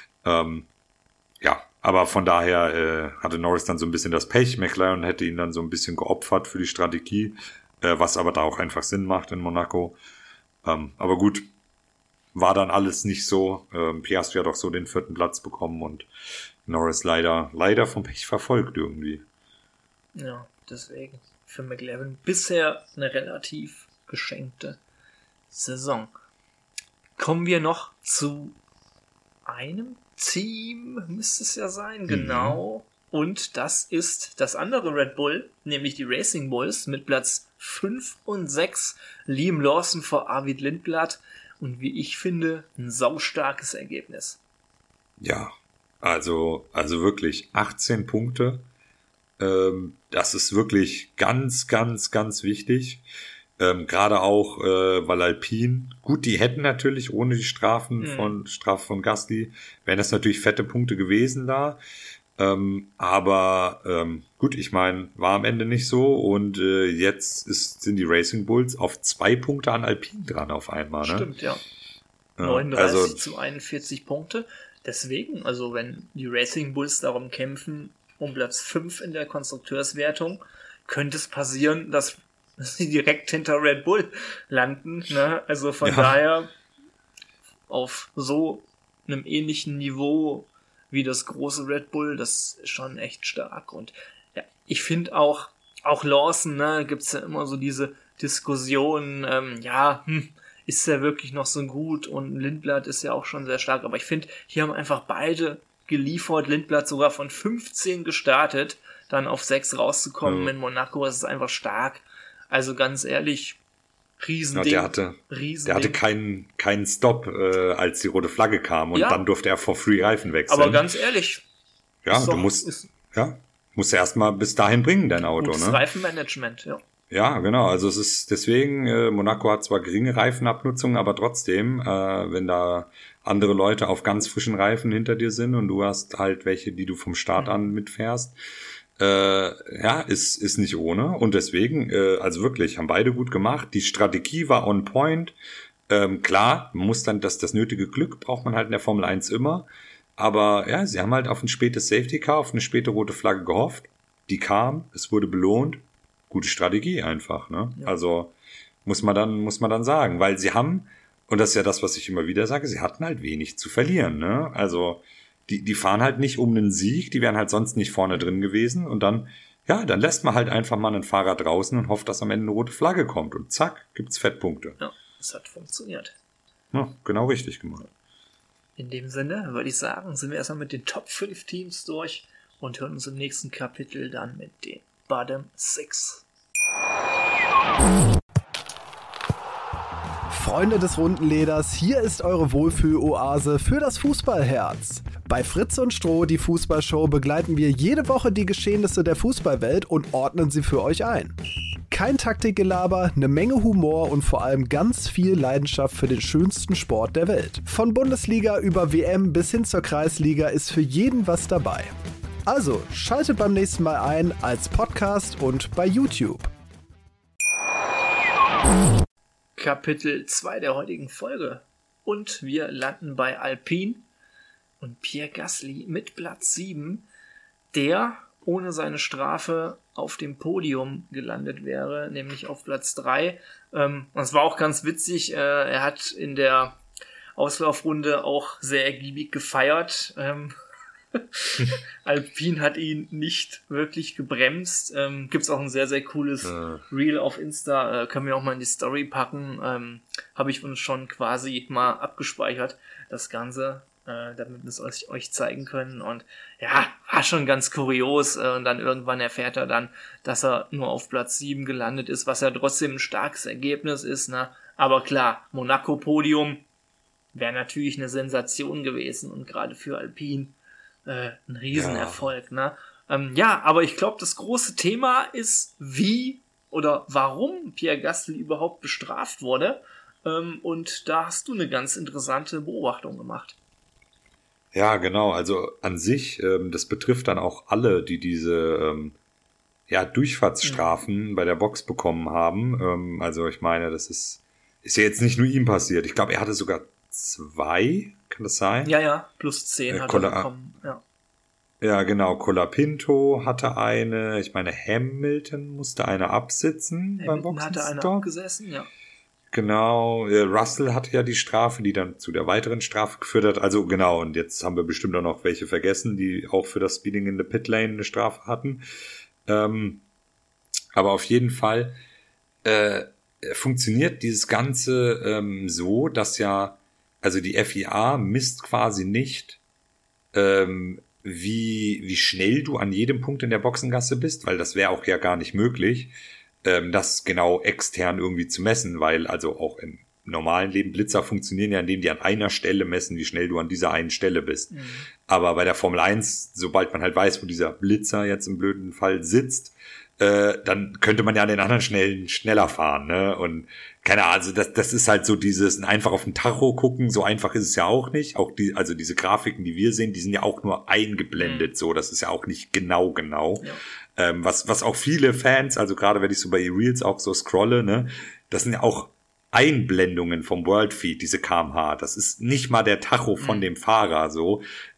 B: Aber von daher hatte Norris dann so ein bisschen das Pech. McLaren hätte ihn dann so ein bisschen geopfert für die Strategie, was aber da auch einfach Sinn macht in Monaco. Aber gut, war dann alles nicht so. Piastri hat auch so den 4. Platz bekommen und Norris leider vom Pech verfolgt irgendwie.
A: Ja, deswegen für McLaren bisher eine relativ geschenkte Saison. Kommen wir noch zu einem Team, müsste es ja sein, genau. Und das ist das andere Red Bull, nämlich die Racing Bulls mit Platz 5 und 6. Liam Lawson vor Arvid Lindblad. Und wie ich finde, ein saustarkes Ergebnis.
B: Ja, also wirklich 18 Punkte. Das ist wirklich ganz, ganz, ganz wichtig. Gerade auch, weil Alpine, gut, die hätten natürlich ohne die Strafe von Gasly, wären das natürlich fette Punkte gewesen da. Aber gut, ich meine, war am Ende nicht so und jetzt sind die Racing Bulls auf 2 Punkte an Alpine dran auf einmal. Ne?
A: Stimmt, ja. 39 zu 41 Punkte. Deswegen, also wenn die Racing Bulls darum kämpfen, um Platz 5 in der Konstrukteurswertung, könnte es passieren, dass sie direkt hinter Red Bull landen. Ne? Also von daher auf so einem ähnlichen Niveau wie das große Red Bull, das ist schon echt stark. Und ja, ich finde auch Lawson, ne, gibt's ja immer so diese Diskussionen, ist der wirklich noch so gut? Und Lindblad ist ja auch schon sehr stark. Aber ich finde, hier haben einfach beide geliefert. Lindblad sogar von 15 gestartet, dann auf 6 rauszukommen in Monaco. Das ist einfach stark. Also ganz ehrlich, Riesending.
B: Ja, der hatte keinen Stop, als die rote Flagge kam. Und dann durfte er for free Reifen wechseln.
A: Aber ganz ehrlich.
B: Ja, musst du erstmal bis dahin bringen, dein Auto.
A: Gutes Reifenmanagement, ja.
B: Ja, genau. Also es ist deswegen, Monaco hat zwar geringe Reifenabnutzung, aber trotzdem, wenn da andere Leute auf ganz frischen Reifen hinter dir sind und du hast halt welche, die du vom Start an mitfährst, ist nicht ohne. Und deswegen, also wirklich, haben beide gut gemacht. Die Strategie war on point. Klar, man muss dann das nötige Glück braucht man halt in der Formel 1 immer. Aber ja, sie haben halt auf ein spätes Safety Car, auf eine späte rote Flagge gehofft. Die kam, es wurde belohnt. Gute Strategie einfach, ne? Ja. Also muss man dann sagen, weil sie haben, und das ist ja das, was ich immer wieder sage, sie hatten halt wenig zu verlieren, ne? Also die fahren halt nicht um einen Sieg, die wären halt sonst nicht vorne drin gewesen und dann ja, dann lässt man halt einfach mal einen Fahrer draußen und hofft, dass am Ende eine rote Flagge kommt. Und zack, gibt's Fettpunkte.
A: Ja, das hat funktioniert.
B: Ja, genau richtig gemacht.
A: In dem Sinne würde ich sagen, sind wir erstmal mit den Top 5 Teams durch und hören uns im nächsten Kapitel dann mit den Bottom 6.
C: Freunde des runden Leders, hier ist eure Wohlfühl-Oase für das Fußballherz. Bei Fritz und Stroh, die Fußballshow, begleiten wir jede Woche die Geschehnisse der Fußballwelt und ordnen sie für euch ein. Kein Taktikgelaber, eine Menge Humor und vor allem ganz viel Leidenschaft für den schönsten Sport der Welt. Von Bundesliga über WM bis hin zur Kreisliga ist für jeden was dabei. Also, schaltet beim nächsten Mal ein als Podcast und bei YouTube.
A: Kapitel 2 der heutigen Folge. Und wir landen bei Alpine und Pierre Gasly mit Platz 7, der ohne seine Strafe auf dem Podium gelandet wäre, nämlich auf Platz 3. Das war auch ganz witzig. Er hat in der Auslaufrunde auch sehr ergiebig gefeiert. Alpine hat ihn nicht wirklich gebremst. Gibt's auch ein sehr, sehr cooles Reel auf Insta. Können wir auch mal in die Story packen. Habe ich uns schon quasi mal abgespeichert, das Ganze, damit wir es euch zeigen können. Und ja, war schon ganz kurios. Und dann irgendwann erfährt er dann, dass er nur auf Platz 7 gelandet ist, was ja trotzdem ein starkes Ergebnis ist, ne? Aber klar, Monaco-Podium wäre natürlich eine Sensation gewesen und gerade für Alpine ein Riesenerfolg, ja. Ne? Ja, aber ich glaube, das große Thema ist, wie oder warum Pierre Gasly überhaupt bestraft wurde. Und da hast du eine ganz interessante Beobachtung gemacht.
B: Ja, genau. Also an sich, das betrifft dann auch alle, die diese Durchfahrtsstrafen bei der Box bekommen haben. Also ich meine, das ist ja jetzt nicht nur ihm passiert. Ich glaube, er hatte sogar 2, kann das sein?
A: Ja, plus 10 hat er bekommen.
B: Ja, genau. Colapinto hatte eine. Ich meine, Hamilton musste eine absitzen beim Boxenstopp.
A: Hatte eine abgesessen, ja.
B: Genau. Russell hatte ja die Strafe, die dann zu der weiteren Strafe geführt hat. Also genau, und jetzt haben wir bestimmt auch noch welche vergessen, die auch für das Speeding in the Pit Lane eine Strafe hatten. Aber auf jeden Fall funktioniert dieses Ganze so, dass ja, also die FIA misst quasi nicht, wie schnell du an jedem Punkt in der Boxengasse bist, weil das wäre auch ja gar nicht möglich, das genau extern irgendwie zu messen, weil also auch im normalen Leben Blitzer funktionieren ja, indem die an einer Stelle messen, wie schnell du an dieser einen Stelle bist. Mhm. Aber bei der Formel 1, sobald man halt weiß, wo dieser Blitzer jetzt im blöden Fall sitzt, dann könnte man ja an den anderen Stellen schneller fahren, ne? Und keine Ahnung, also das ist halt so dieses einfach auf den Tacho gucken, so einfach ist es ja auch nicht. Auch also diese Grafiken, die wir sehen, die sind ja auch nur eingeblendet, so, das ist ja auch nicht genau. Ja. Was auch viele Fans, also gerade wenn ich so bei Reels auch so scrolle, ne, das sind ja auch Einblendungen vom Worldfeed, diese kmh. Das ist nicht mal der Tacho von dem Fahrer, so.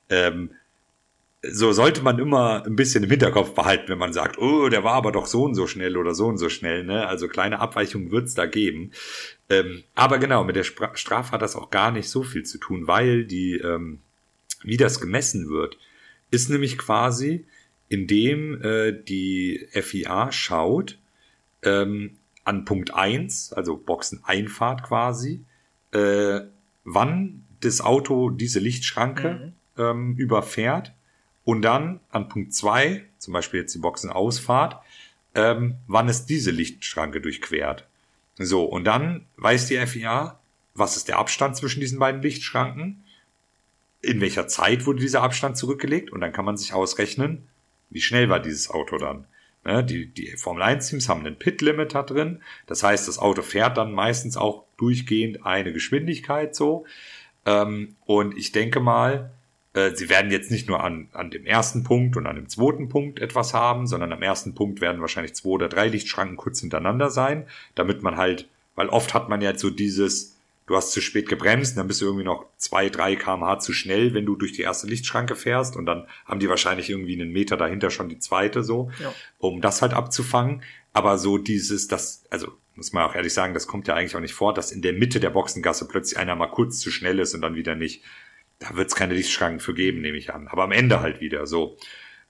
B: So sollte man immer ein bisschen im Hinterkopf behalten, wenn man sagt, oh, der war aber doch so und so schnell oder so und so schnell, ne? Also kleine Abweichungen wird's da geben. Aber genau, mit der Strafe hat das auch gar nicht so viel zu tun, weil wie das gemessen wird, ist nämlich quasi, indem die FIA schaut, an Punkt 1, also Boxeneinfahrt quasi, wann das Auto diese Lichtschranke überfährt. Und dann an Punkt 2, zum Beispiel jetzt die Boxenausfahrt, wann es diese Lichtschranke durchquert. So, und dann weiß die FIA, was ist der Abstand zwischen diesen beiden Lichtschranken, in welcher Zeit wurde dieser Abstand zurückgelegt, und dann kann man sich ausrechnen, wie schnell war dieses Auto dann. Ne, die Formel-1-Teams haben einen Pit-Limiter drin, das heißt, das Auto fährt dann meistens auch durchgehend eine Geschwindigkeit so. Und ich denke mal, sie werden jetzt nicht nur an dem ersten Punkt und an dem zweiten Punkt etwas haben, sondern am ersten Punkt werden wahrscheinlich 2 oder 3 Lichtschranken kurz hintereinander sein, damit man halt, weil oft hat man ja so dieses, du hast zu spät gebremst, dann bist du irgendwie noch 2-3 km/h zu schnell, wenn du durch die erste Lichtschranke fährst, und dann haben die wahrscheinlich irgendwie einen Meter dahinter schon die zweite so, ja, um das halt abzufangen. Aber so also muss man auch ehrlich sagen, das kommt ja eigentlich auch nicht vor, dass in der Mitte der Boxengasse plötzlich einer mal kurz zu schnell ist und dann wieder nicht. Da wird es keine Lichtschranken für geben, nehme ich an. Aber am Ende halt wieder so.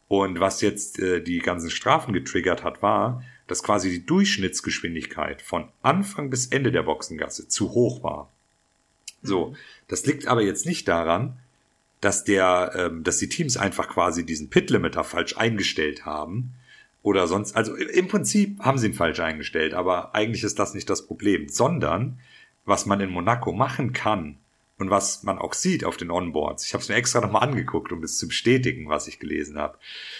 B: Und was jetzt die ganzen Strafen getriggert hat, war, dass quasi die Durchschnittsgeschwindigkeit von Anfang bis Ende der Boxengasse zu hoch war. So, das liegt aber jetzt nicht daran, dass die Teams einfach quasi diesen Pit-Limiter falsch eingestellt haben oder sonst, also im Prinzip haben sie ihn falsch eingestellt, aber eigentlich ist das nicht das Problem, sondern was man in Monaco machen kann und was man auch sieht auf den Onboards, ich habe es mir extra nochmal angeguckt, um es zu bestätigen, was ich gelesen habe,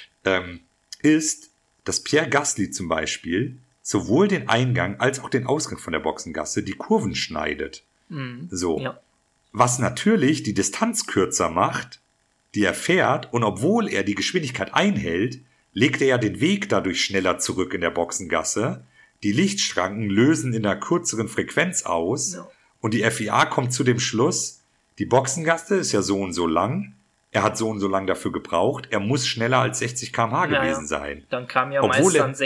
B: ist, dass Pierre Gasly zum Beispiel sowohl den Eingang als auch den Ausgang von der Boxengasse die Kurven schneidet. So. Ja. Was natürlich die Distanz kürzer macht, die er fährt, und obwohl er die Geschwindigkeit einhält, legt er ja den Weg dadurch schneller zurück in der Boxengasse. Die Lichtschranken lösen in einer kürzeren Frequenz aus und die FIA kommt zu dem Schluss, die Boxengasse ist ja so und so lang, er hat so und so lang dafür gebraucht, er muss schneller als 60 km/h gewesen sein.
A: Dann kam ja meist dann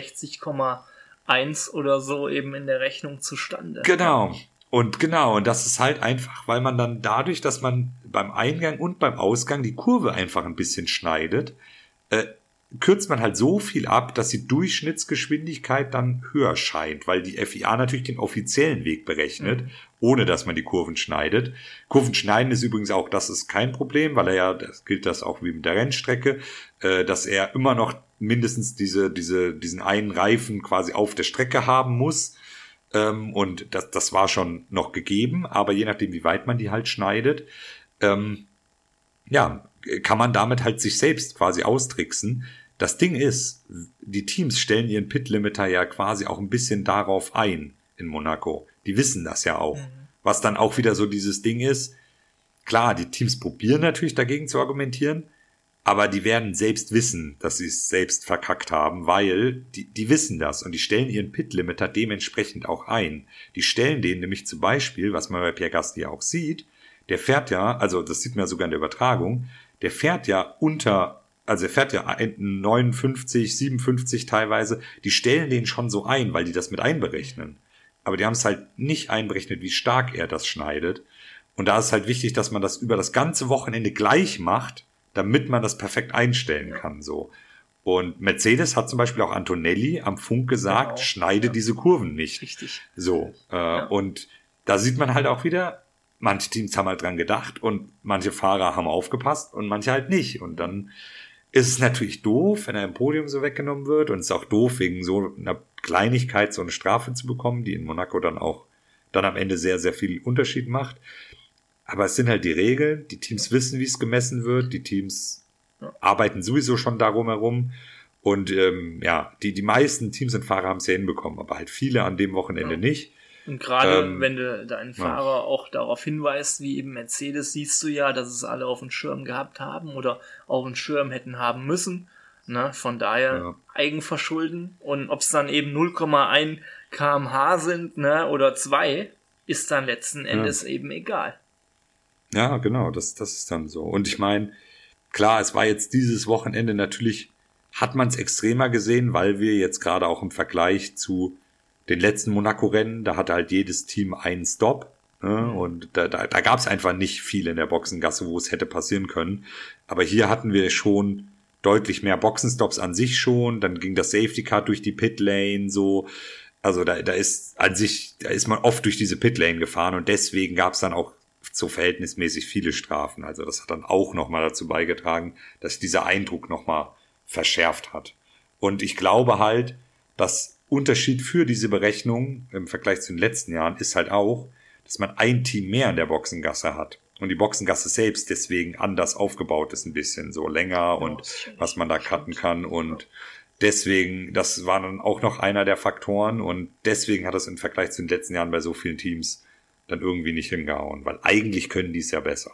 A: 60,1 oder so eben in der Rechnung zustande.
B: Genau. Und das ist halt einfach, weil man dann dadurch, dass man beim Eingang und beim Ausgang die Kurve einfach ein bisschen schneidet, kürzt man halt so viel ab, dass die Durchschnittsgeschwindigkeit dann höher scheint, weil die FIA natürlich den offiziellen Weg berechnet, ohne dass man die Kurven schneidet. Kurven schneiden ist übrigens auch, das ist kein Problem, weil das gilt das auch wie mit der Rennstrecke, dass er immer noch mindestens diesen einen Reifen quasi auf der Strecke haben muss. Und das war schon noch gegeben, aber je nachdem, wie weit man die halt schneidet, kann man damit halt sich selbst quasi austricksen. Das Ding ist, die Teams stellen ihren Pit-Limiter ja quasi auch ein bisschen darauf ein in Monaco. Die wissen das ja auch. Was dann auch wieder so dieses Ding ist, klar, die Teams probieren natürlich dagegen zu argumentieren, aber die werden selbst wissen, dass sie es selbst verkackt haben, weil die wissen das und die stellen ihren Pit-Limiter dementsprechend auch ein. Die stellen den nämlich zum Beispiel, was man bei Pierre Gasly auch sieht, der fährt ja, also das sieht man sogar in der Übertragung, der fährt ja 59, 57 teilweise, die stellen den schon so ein, weil die das mit einberechnen. Aber die haben es halt nicht einberechnet, wie stark er das schneidet. Und da ist halt wichtig, dass man das über das ganze Wochenende gleich macht, damit man das perfekt einstellen kann, so. Und Mercedes hat zum Beispiel auch Antonelli am Funk gesagt, schneide diese Kurven nicht.
A: Richtig.
B: So. Und da sieht man halt auch wieder, manche Teams haben halt dran gedacht und manche Fahrer haben aufgepasst und manche halt nicht. Und dann ist es natürlich doof, wenn er im Podium so weggenommen wird, und es ist auch doof, wegen so einer Kleinigkeit so eine Strafe zu bekommen, die in Monaco dann am Ende sehr, sehr viel Unterschied macht. Aber es sind halt die Regeln, die Teams wissen, wie es gemessen wird, die Teams arbeiten sowieso schon darum herum und die meisten Teams und Fahrer haben es ja hinbekommen, aber halt viele an dem Wochenende nicht.
A: Und gerade wenn du deinen Fahrer auch darauf hinweist, wie eben Mercedes, siehst du ja, dass es alle auf dem Schirm gehabt haben oder auf dem Schirm hätten haben müssen. Ne? Von daher Eigenverschulden, und ob es dann eben 0,1 km/h sind, ne, oder 2, ist dann letzten Endes eben egal.
B: Ja, genau, das ist dann so. Und ich meine, klar, es war jetzt dieses Wochenende, natürlich hat man es extremer gesehen, weil wir jetzt gerade auch im Vergleich zu den letzten Monaco-Rennen, da hatte halt jedes Team einen Stop, ne? Und da gab es einfach nicht viel in der Boxengasse, wo es hätte passieren können. Aber hier hatten wir schon deutlich mehr Boxenstops an sich schon, dann ging das Safety Car durch die Pitlane so. Also da ist man oft durch diese Pitlane gefahren und deswegen gab es dann auch so verhältnismäßig viele Strafen. Also das hat dann auch nochmal dazu beigetragen, dass dieser Eindruck nochmal verschärft hat. Und ich glaube halt, dass Unterschied für diese Berechnung im Vergleich zu den letzten Jahren ist halt auch, dass man ein Team mehr in der Boxengasse hat. Und die Boxengasse selbst deswegen anders aufgebaut ist, ein bisschen so länger und was man da cutten kann. Und deswegen, das war dann auch noch einer der Faktoren. Und deswegen hat es im Vergleich zu den letzten Jahren bei so vielen Teams dann irgendwie nicht hingehauen. Weil eigentlich können die es ja besser.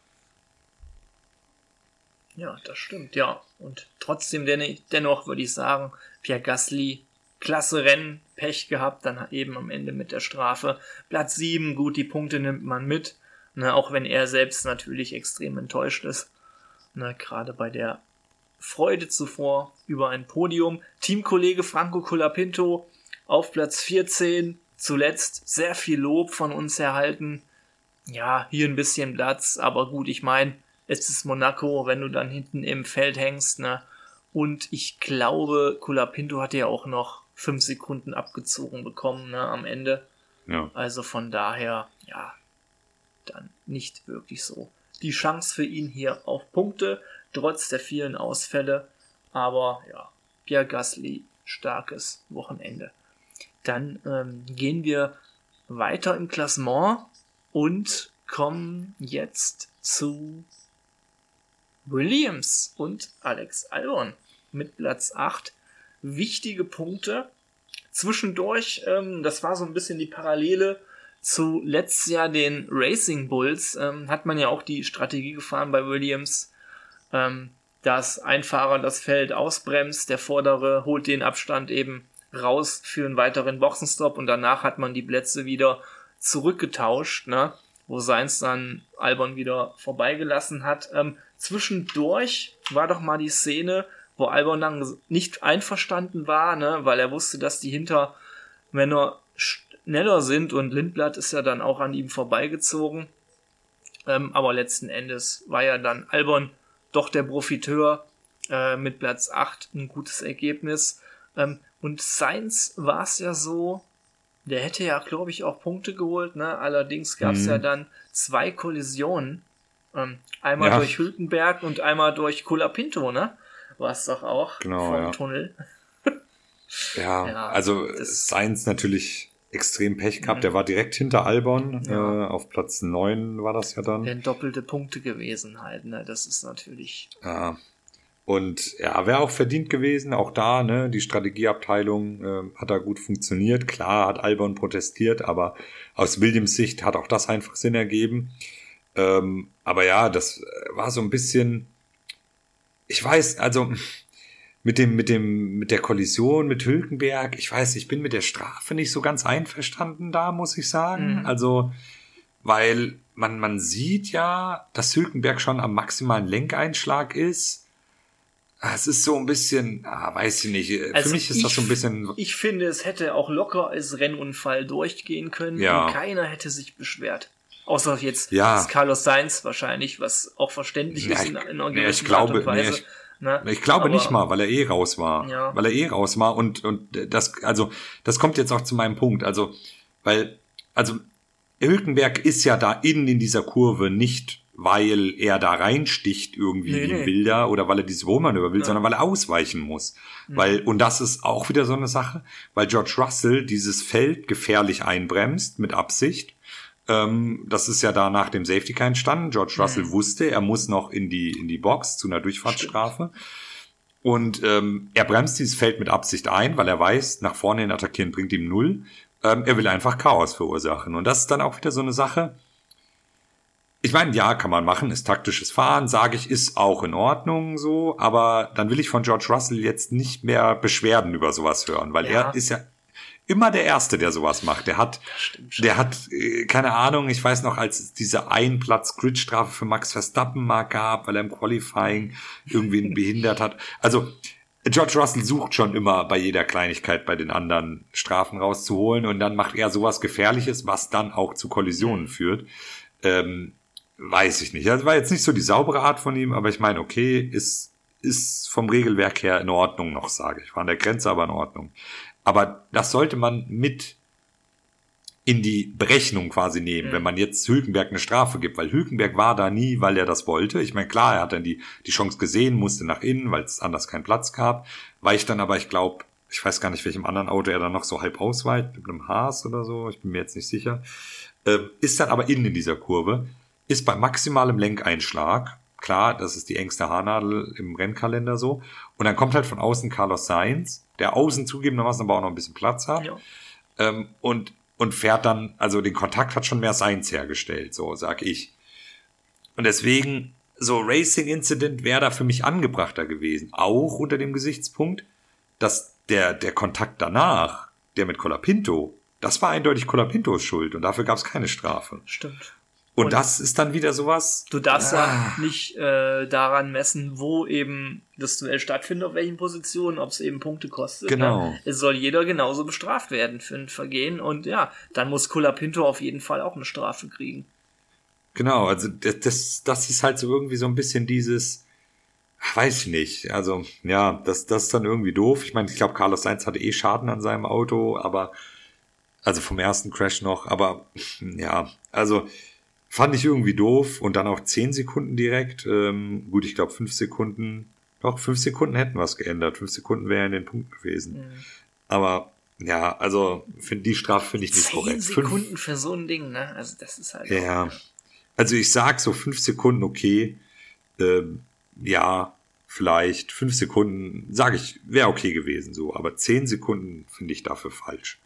A: Ja, das stimmt, ja. Und trotzdem dennoch würde ich sagen, Pierre Gasly, klasse Rennen, Pech gehabt, dann eben am Ende mit der Strafe. Platz 7, gut, die Punkte nimmt man mit, ne, auch wenn er selbst natürlich extrem enttäuscht ist. Ne, gerade bei der Freude zuvor über ein Podium. Teamkollege Franco Colapinto auf Platz 14, zuletzt sehr viel Lob von uns erhalten. Ja, hier ein bisschen Platz, aber gut, ich meine, es ist Monaco, wenn du dann hinten im Feld hängst, ne, Und ich glaube, Colapinto hatte ja auch noch 5 Sekunden abgezogen bekommen, ne, am Ende.
B: Ja.
A: Also von daher, ja, dann nicht wirklich so die Chance für ihn hier auf Punkte, trotz der vielen Ausfälle. Aber ja, Pierre Gasly, starkes Wochenende. Dann gehen wir weiter im Klassement und kommen jetzt zu Williams und Alex Albon mit Platz 8. Wichtige Punkte. Zwischendurch, das war so ein bisschen die Parallele zu letztes Jahr den Racing Bulls, hat man ja auch die Strategie gefahren bei Williams, dass ein Fahrer das Feld ausbremst, der Vordere holt den Abstand eben raus für einen weiteren Boxenstopp und danach hat man die Plätze wieder zurückgetauscht, ne? Wo Sainz dann Albon wieder vorbeigelassen hat. Zwischendurch war doch mal die Szene, wo Albon dann nicht einverstanden war, ne? Weil er wusste, dass die Hintermänner schneller sind und Lindblad ist ja dann auch an ihm vorbeigezogen. Aber letzten Endes war ja dann Albon doch der Profiteur mit Platz 8, ein gutes Ergebnis. Und Sainz war es ja so, der hätte ja, glaube ich, auch Punkte geholt, ne? Allerdings gab es ja dann 2 Kollisionen. Einmal durch Hülkenberg und einmal durch Colapinto, ne? War es doch auch vom Tunnel.
B: Ja, also Sainz natürlich extrem Pech gehabt. Der war direkt hinter Albon. Auf Platz 9 war das ja dann.
A: Wären doppelte Punkte gewesen halt, ne? Das ist natürlich...
B: Ja. Und ja, wäre auch verdient gewesen, auch da, ne, die Strategieabteilung hat da gut funktioniert. Klar hat Albon protestiert, aber aus Williams Sicht hat auch das einfach Sinn ergeben. Aber ja, das war so ein bisschen, ich weiß, also mit der Kollision mit Hülkenberg, ich weiß, ich bin mit der Strafe nicht so ganz einverstanden da, muss ich sagen. Also, weil man sieht ja, dass Hülkenberg schon am maximalen Lenkeinschlag ist. Es ist so ein bisschen, weiß ich nicht,
A: also
B: für mich ist das so ein bisschen...
A: Ich finde, es hätte auch locker als Rennunfall durchgehen können und keiner hätte sich beschwert. Außer jetzt Carlos Sainz wahrscheinlich, was auch verständlich ist in einer gewissen Art und Weise.
B: Ich glaube nicht mal, weil er raus war. Ja. Weil er raus war und das, also, das kommt jetzt auch zu meinem Punkt. Also, Hülkenberg ist ja da innen in dieser Kurve nicht, weil er da reinsticht irgendwie wie ein Wilder oder weil er diese Überholmanöver will, sondern weil er ausweichen muss. Und das ist auch wieder so eine Sache, weil George Russell dieses Feld gefährlich einbremst mit Absicht. Das ist ja da nach dem Safety Car entstanden. George Russell wusste, er muss noch in die Box zu einer Durchfahrtsstrafe. Und er bremst dieses Feld mit Absicht ein, weil er weiß, nach vorne hin attackieren bringt ihm 0. Er will einfach Chaos verursachen. Und das ist dann auch wieder so eine Sache. Ich meine, ja, kann man machen, ist taktisches Fahren, sage ich, ist auch in Ordnung so, aber dann will ich von George Russell jetzt nicht mehr Beschwerden über sowas hören, weil er ist ja immer der Erste, der sowas macht. Der hat, keine Ahnung, ich weiß noch, als es diese Ein-Platz-Grid-Strafe für Max Verstappen mal gab, weil er im Qualifying irgendwen behindert hat. Also, George Russell sucht schon immer bei jeder Kleinigkeit bei den anderen Strafen rauszuholen und dann macht er sowas Gefährliches, was dann auch zu Kollisionen führt. Weiß ich nicht. Das war jetzt nicht so die saubere Art von ihm, aber ich meine, okay, ist vom Regelwerk her in Ordnung noch, sage ich. War an der Grenze, aber in Ordnung. Aber das sollte man mit in die Berechnung quasi nehmen, wenn man jetzt Hülkenberg eine Strafe gibt, weil Hülkenberg war da nie, weil er das wollte. Ich meine, klar, er hat dann die Chance gesehen, musste nach innen, weil es anders keinen Platz gab. Weicht dann aber, ich glaube, ich weiß gar nicht, welchem anderen Auto er dann noch so halb ausweicht, mit einem Haas oder so, ich bin mir jetzt nicht sicher. Ist dann aber innen in dieser Kurve, ist bei maximalem Lenkeinschlag, klar, das ist die engste Haarnadel im Rennkalender so, und dann kommt halt von außen Carlos Sainz, der außen zugegebenermaßen aber auch noch ein bisschen Platz hat, und fährt dann, also den Kontakt hat schon mehr Sainz hergestellt, so sag ich. Und deswegen, so Racing-Incident wäre da für mich angebrachter gewesen, auch unter dem Gesichtspunkt, dass der Kontakt danach, der mit Colapinto, das war eindeutig Colapintos Schuld und dafür gab es keine Strafe.
A: Stimmt.
B: Und das ist dann wieder sowas.
A: Du darfst ja nicht daran messen, wo eben das Duell stattfindet, auf welchen Positionen, ob es eben Punkte kostet.
B: Genau.
A: Ne? Es soll jeder genauso bestraft werden für ein Vergehen und ja, dann muss Colapinto auf jeden Fall auch eine Strafe kriegen.
B: Genau, also das ist halt so irgendwie so ein bisschen dieses, Weiß ich nicht. Also, ja, das ist dann irgendwie doof. Ich meine, ich glaube, Carlos Sainz hatte Schaden an seinem Auto, aber, also vom ersten Crash noch, aber, ja, also, fand ich irgendwie doof und dann auch 10 Sekunden direkt. Gut, ich glaube 5 Sekunden, doch 5 Sekunden hätten was geändert. 5 Sekunden wären in den Punkten gewesen.
A: Mhm.
B: Aber, ja, also, die Strafe finde ich nicht
A: 10
B: korrekt.
A: 10 Sekunden für so ein Ding, ne? Also das ist halt...
B: Ja, also ich sag so 5 Sekunden, okay, ja, vielleicht 5 Sekunden, sage ich, wäre okay gewesen so, aber 10 Sekunden finde ich dafür falsch.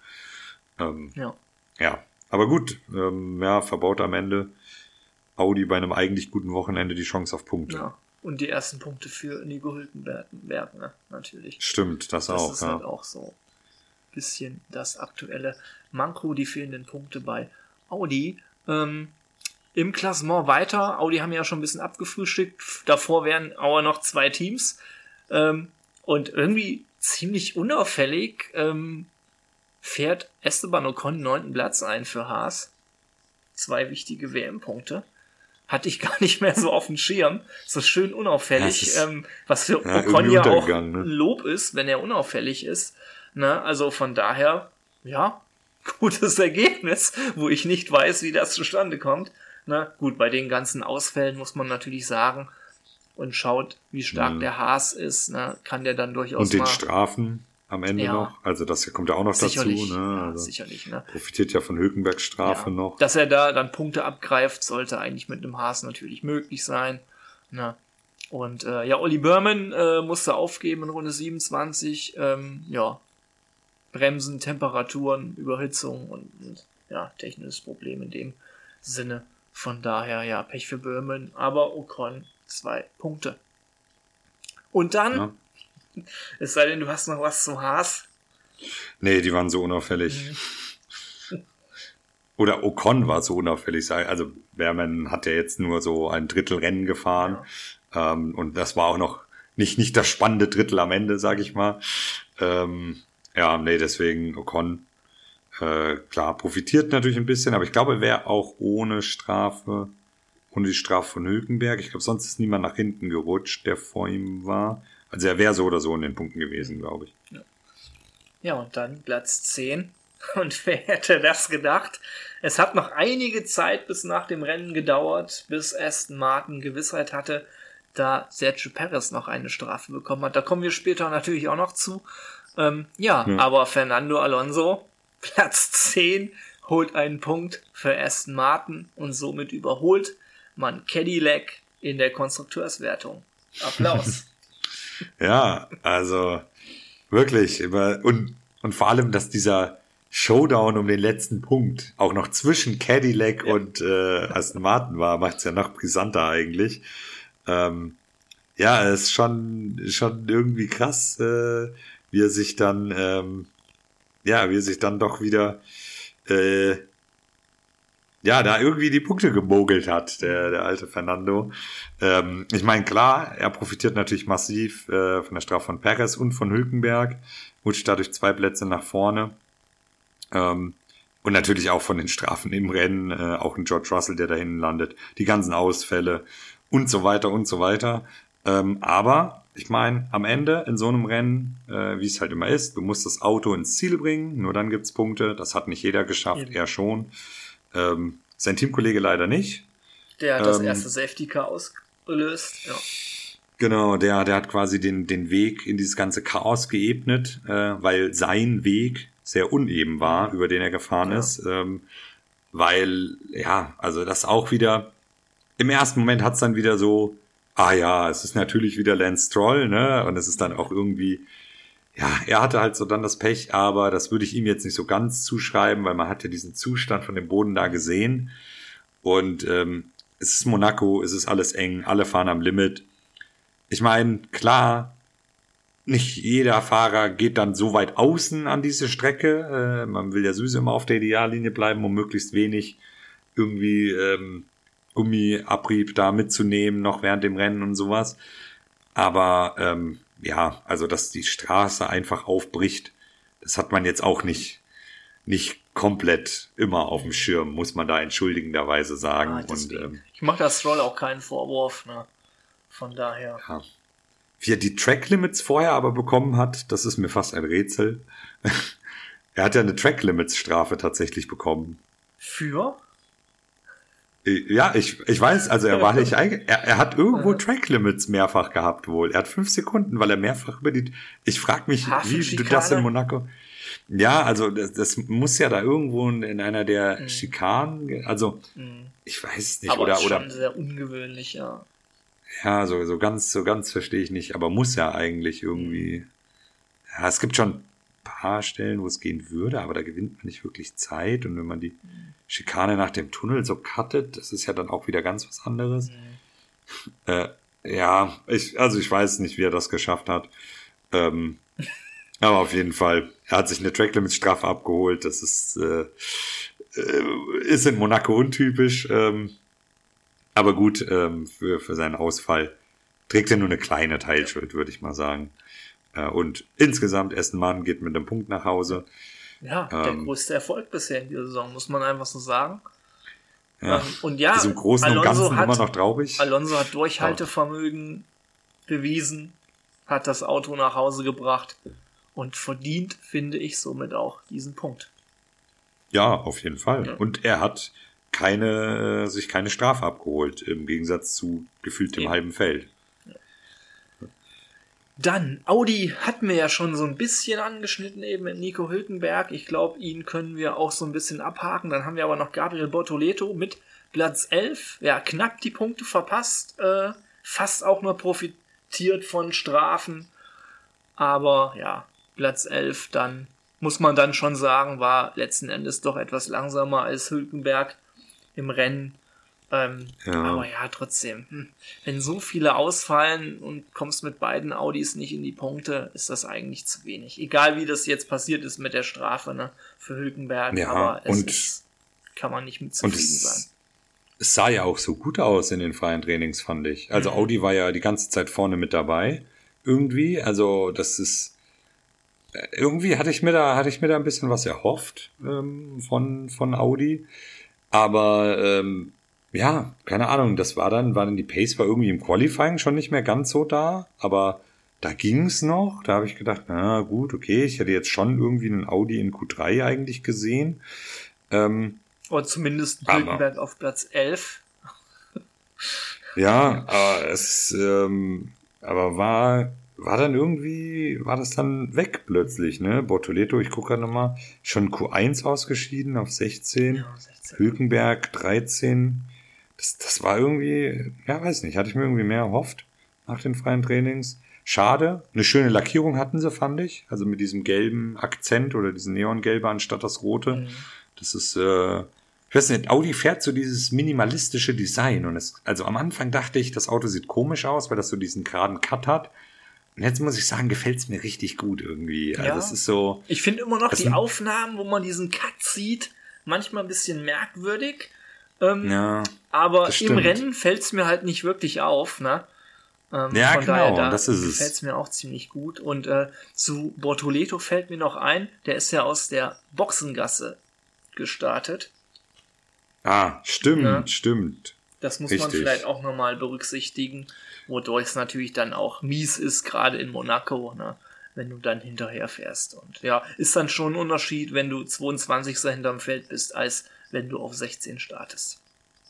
B: Ja, aber gut, ja, verbaut am Ende Audi bei einem eigentlich guten Wochenende die Chance auf Punkte.
A: Ja, und die ersten Punkte für Nico Hülkenberg, ne? Natürlich.
B: Stimmt, das auch.
A: Das ist halt auch so ein bisschen das aktuelle Manko, die fehlenden Punkte bei Audi. Im Klassement weiter. Audi haben ja schon ein bisschen abgefrühstückt. Davor wären aber noch 2 Teams. Und irgendwie ziemlich unauffällig fährt Esteban Ocon 9. Platz ein für Haas. 2 wichtige WM-Punkte. Hatte ich gar nicht mehr so auf dem Schirm. So schön unauffällig. Was für Ocon ja auch ein Lob ist, wenn er unauffällig ist. Ne? Also von daher, ja, gutes Ergebnis, wo ich nicht weiß, wie das zustande kommt. Na gut, bei den ganzen Ausfällen muss man natürlich sagen und schaut, wie stark der Haas ist, ne, kann der dann durchaus
B: und den Strafen am Ende noch, also das kommt ja auch noch
A: sicherlich,
B: dazu. Ne?
A: Ja,
B: also
A: sicherlich, ne?
B: Profitiert ja von Hülkenbergs Strafe noch.
A: Dass er da dann Punkte abgreift, sollte eigentlich mit einem Haas natürlich möglich sein. Ne? Und ja, Olli Burman musste aufgeben in Runde 27. Ja, Bremsen, Temperaturen, Überhitzung und ja, technisches Problem in dem Sinne. Von daher, ja, Pech für Burman, aber Ocon 2 Punkte. Und dann, es sei denn, du hast noch was zum Haas.
B: Nee, die waren so unauffällig. Oder Ocon war so unauffällig. Also Burman hat ja jetzt nur so ein Drittel Rennen gefahren. Ja. Und das war auch noch nicht das spannende Drittel am Ende, sag ich mal. Ja, nee, deswegen Ocon. Klar, profitiert natürlich ein bisschen, aber ich glaube, er wäre auch ohne die Strafe von Hülkenberg. Ich glaube, sonst ist niemand nach hinten gerutscht, der vor ihm war. Also er wäre so oder so in den Punkten gewesen, glaube ich.
A: Ja, und dann Platz 10. Und wer hätte das gedacht? Es hat noch einige Zeit bis nach dem Rennen gedauert, bis Aston Martin Gewissheit hatte, da Sergio Perez noch eine Strafe bekommen hat. Da kommen wir später natürlich auch noch zu. Aber Fernando Alonso, Platz 10, holt einen Punkt für Aston Martin und somit überholt man Cadillac in der Konstrukteurswertung. Applaus.
B: Ja, also wirklich. Und vor allem, dass dieser Showdown um den letzten Punkt auch noch zwischen Cadillac und Aston Martin war, macht es ja noch brisanter eigentlich. Ja, es ist schon irgendwie krass, wie er sich dann doch wieder da irgendwie die Punkte gemogelt hat, der alte Fernando. Ich meine, klar, er profitiert natürlich massiv von der Strafe von Perez und von Hülkenberg, rutscht dadurch 2 Plätze nach vorne. Und natürlich auch von den Strafen im Rennen, auch ein George Russell, der da hinten landet, die ganzen Ausfälle und so weiter und so weiter. Aber ich meine, am Ende in so einem Rennen, wie es halt immer ist, du musst das Auto ins Ziel bringen, nur dann gibt's Punkte. Das hat nicht jeder geschafft, er schon. Sein Teamkollege leider nicht.
A: Der hat das erste Safety Car ausgelöst. Ja.
B: Genau, der hat quasi den Weg in dieses ganze Chaos geebnet, weil sein Weg sehr uneben war, über den er gefahren ist. Weil, ja, also das auch wieder, im ersten Moment hat's dann wieder so, es ist natürlich wieder Lance Stroll, ne? Und es ist dann auch irgendwie, ja, er hatte halt so dann das Pech, aber das würde ich ihm jetzt nicht so ganz zuschreiben, weil man hat ja diesen Zustand von dem Boden da gesehen. Und es ist Monaco, es ist alles eng, alle fahren am Limit. Ich meine, klar, nicht jeder Fahrer geht dann so weit außen an diese Strecke. Man will ja sowieso immer auf der Ideallinie bleiben, um möglichst wenig irgendwie Gummiabrieb da mitzunehmen, noch während dem Rennen und sowas. Aber also dass die Straße einfach aufbricht, das hat man jetzt auch nicht komplett immer auf dem Schirm, muss man da entschuldigenderweise sagen.
A: Ich mache das Stroll auch keinen Vorwurf, ne? Von daher.
B: Wie er die Track-Limits vorher aber bekommen hat, das ist mir fast ein Rätsel. Er hat ja eine Track-Limits-Strafe tatsächlich bekommen.
A: Für?
B: Ja, ich weiß, also er hat irgendwo Track-Limits mehrfach gehabt wohl. Er hat 5 Sekunden, weil er mehrfach ich frag mich, wie du das in Monaco... Ja, also das muss ja da irgendwo in einer der Schikanen, also ich weiß es nicht.
A: Aber
B: oder
A: schon sehr ungewöhnlich, ja.
B: Ja, so ganz verstehe ich nicht, aber muss ja eigentlich irgendwie. Ja, es gibt schon ein paar Stellen, wo es gehen würde, aber da gewinnt man nicht wirklich Zeit. Und wenn man die Schikane nach dem Tunnel so cuttet, das ist ja dann auch wieder ganz was anderes. Ja, ich weiß nicht, wie er das geschafft hat. Aber auf jeden Fall, er hat sich eine Track-Limits-Strafe abgeholt. Das ist in Monaco untypisch. Aber gut, für seinen Ausfall trägt er nur eine kleine Teilschuld, würde ich mal sagen. Und insgesamt Aston Martin geht mit einem Punkt nach Hause.
A: Ja, der größte Erfolg bisher in dieser Saison, muss man einfach so sagen.
B: Ja,
A: und ja,
B: ist im Großen und Ganzen immer noch traurig.
A: Alonso hat Durchhaltevermögen bewiesen, hat das Auto nach Hause gebracht und verdient, finde ich, somit auch diesen Punkt.
B: Ja, auf jeden Fall.
A: Ja.
B: Und er hat sich keine Strafe abgeholt, im Gegensatz zu gefühlt dem halben Feld.
A: Dann, Audi hatten wir ja schon so ein bisschen angeschnitten eben mit Nico Hülkenberg. Ich glaube, ihn können wir auch so ein bisschen abhaken. Dann haben wir aber noch Gabriel Bortoleto mit Platz 11. Ja, knapp die Punkte verpasst. Fast auch nur profitiert von Strafen. Aber ja, Platz 11 dann, muss man dann schon sagen, war letzten Endes doch etwas langsamer als Hülkenberg im Rennen. Aber ja, trotzdem, wenn so viele ausfallen und kommst mit beiden Audis nicht in die Punkte, ist das eigentlich zu wenig. Egal wie das jetzt passiert ist mit der Strafe, ne, für Hülkenberg,
B: ja,
A: aber kann man nicht mit zufrieden sein.
B: Es sah ja auch so gut aus in den freien Trainings, fand ich. Also Audi war ja die ganze Zeit vorne mit dabei, irgendwie. Also das ist irgendwie hatte ich mir da ein bisschen was erhofft von Audi, aber ja, keine Ahnung, war dann die Pace war irgendwie im Qualifying schon nicht mehr ganz so da, aber da ging's noch, da habe ich gedacht, na gut, okay, ich hätte jetzt schon irgendwie einen Audi in Q3 eigentlich gesehen.
A: Oder zumindest Hülkenberg auf Platz 11.
B: Ja, aber war das dann weg plötzlich, ne? Bortoleto, ich gucke gerade nochmal, schon Q1 ausgeschieden auf 16,
A: Ja, 16.
B: Hülkenberg 13. Das war irgendwie, ja, weiß nicht, hatte ich mir irgendwie mehr erhofft nach den freien Trainings. Schade, eine schöne Lackierung hatten sie, fand ich, also mit diesem gelben Akzent oder diesem Neongelbe anstatt das Rote. Das ist, ich weiß nicht, Audi fährt so dieses minimalistische Design und also am Anfang dachte ich, das Auto sieht komisch aus, weil das so diesen geraden Cut hat. Und jetzt muss ich sagen, gefällt's mir richtig gut irgendwie.
A: Ja.
B: Also es ist so.
A: Ich finde immer noch die Aufnahmen, wo man diesen Cut sieht, manchmal ein bisschen merkwürdig.
B: Ja,
A: aber im Rennen fällt's mir halt nicht wirklich auf, ne?
B: Ja,
A: von
B: genau,
A: daher, da
B: das ist es.
A: gefällt's mir auch ziemlich gut. Und zu Bortoleto fällt mir noch ein, der ist ja aus der Boxengasse gestartet.
B: Ah, stimmt,
A: Ja.
B: stimmt.
A: Das muss man
B: Richtig.
A: vielleicht auch nochmal berücksichtigen, wodurch es natürlich dann auch mies ist, gerade in Monaco, ne, wenn du dann hinterher fährst. Und ja, ist dann schon ein Unterschied, wenn du 22. hinterm Feld bist, als wenn du auf 16 startest.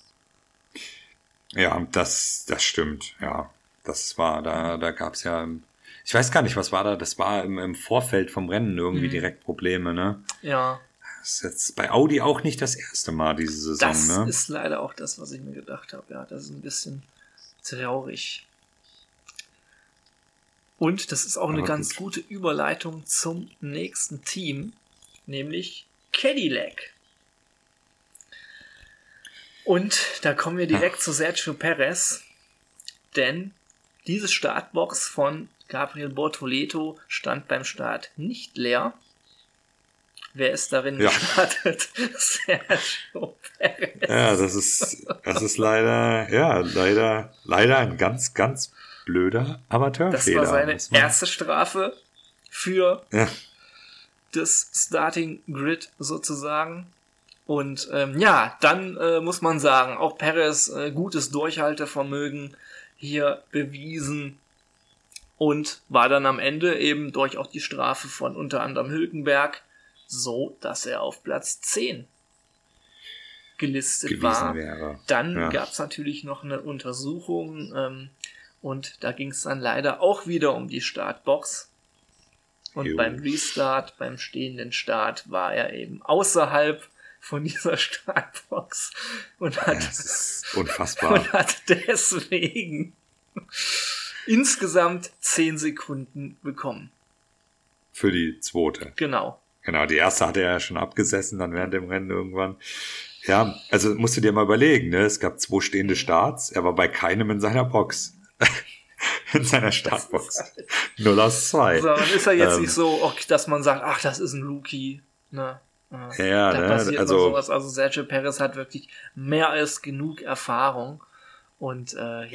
B: Ja, das stimmt, ja. Das war, da gab's ja, ich weiß gar nicht, was war da, das war im Vorfeld vom Rennen irgendwie direkt Probleme, ne?
A: Ja,
B: Das ist jetzt bei Audi auch nicht das erste Mal diese Saison,
A: das
B: ne?
A: ist leider auch das, was ich mir gedacht habe. Ja, das ist ein bisschen traurig. Und das ist auch eine
B: Aber
A: ganz
B: gut.
A: gute Überleitung zum nächsten Team, nämlich Cadillac. Und da kommen wir direkt zu Sergio Perez, denn diese Startbox von Gabriel Bortoleto stand beim Start nicht leer. Wer ist darin gestartet? Sergio Perez.
B: Ja, das ist leider ein ganz, ganz blöder Amateurfehler.
A: Das war seine erste Strafe für das Starting Grid sozusagen. Und dann muss man sagen, auch Perez gutes Durchhaltevermögen hier bewiesen. und war dann am Ende eben durch auch die Strafe von unter anderem Hülkenberg so, dass er auf Platz 10 gelistet war.
B: Wäre.
A: Dann gab es natürlich noch eine Untersuchung und da ging es dann leider auch wieder um die Startbox. Und beim Restart, beim stehenden Start, war er eben außerhalb von dieser Startbox und hat,
B: das ist unfassbar.
A: Und hat deswegen insgesamt 10 Sekunden bekommen.
B: Für die zweite.
A: Genau.
B: Genau, die erste hat er ja schon abgesessen, dann während dem Rennen irgendwann. Ja, also musst du dir mal überlegen, ne? Es gab 2 stehende Starts, er war bei keinem in seiner Box. In seiner Startbox. 0 aus 2.
A: So, dann ist er jetzt nicht so, dass man sagt, ach, das ist ein Rookie. Ne?
B: Ja,
A: da
B: ne?
A: passiert
B: Also
A: sowas. Also Sergio Perez hat wirklich mehr als genug Erfahrung. Und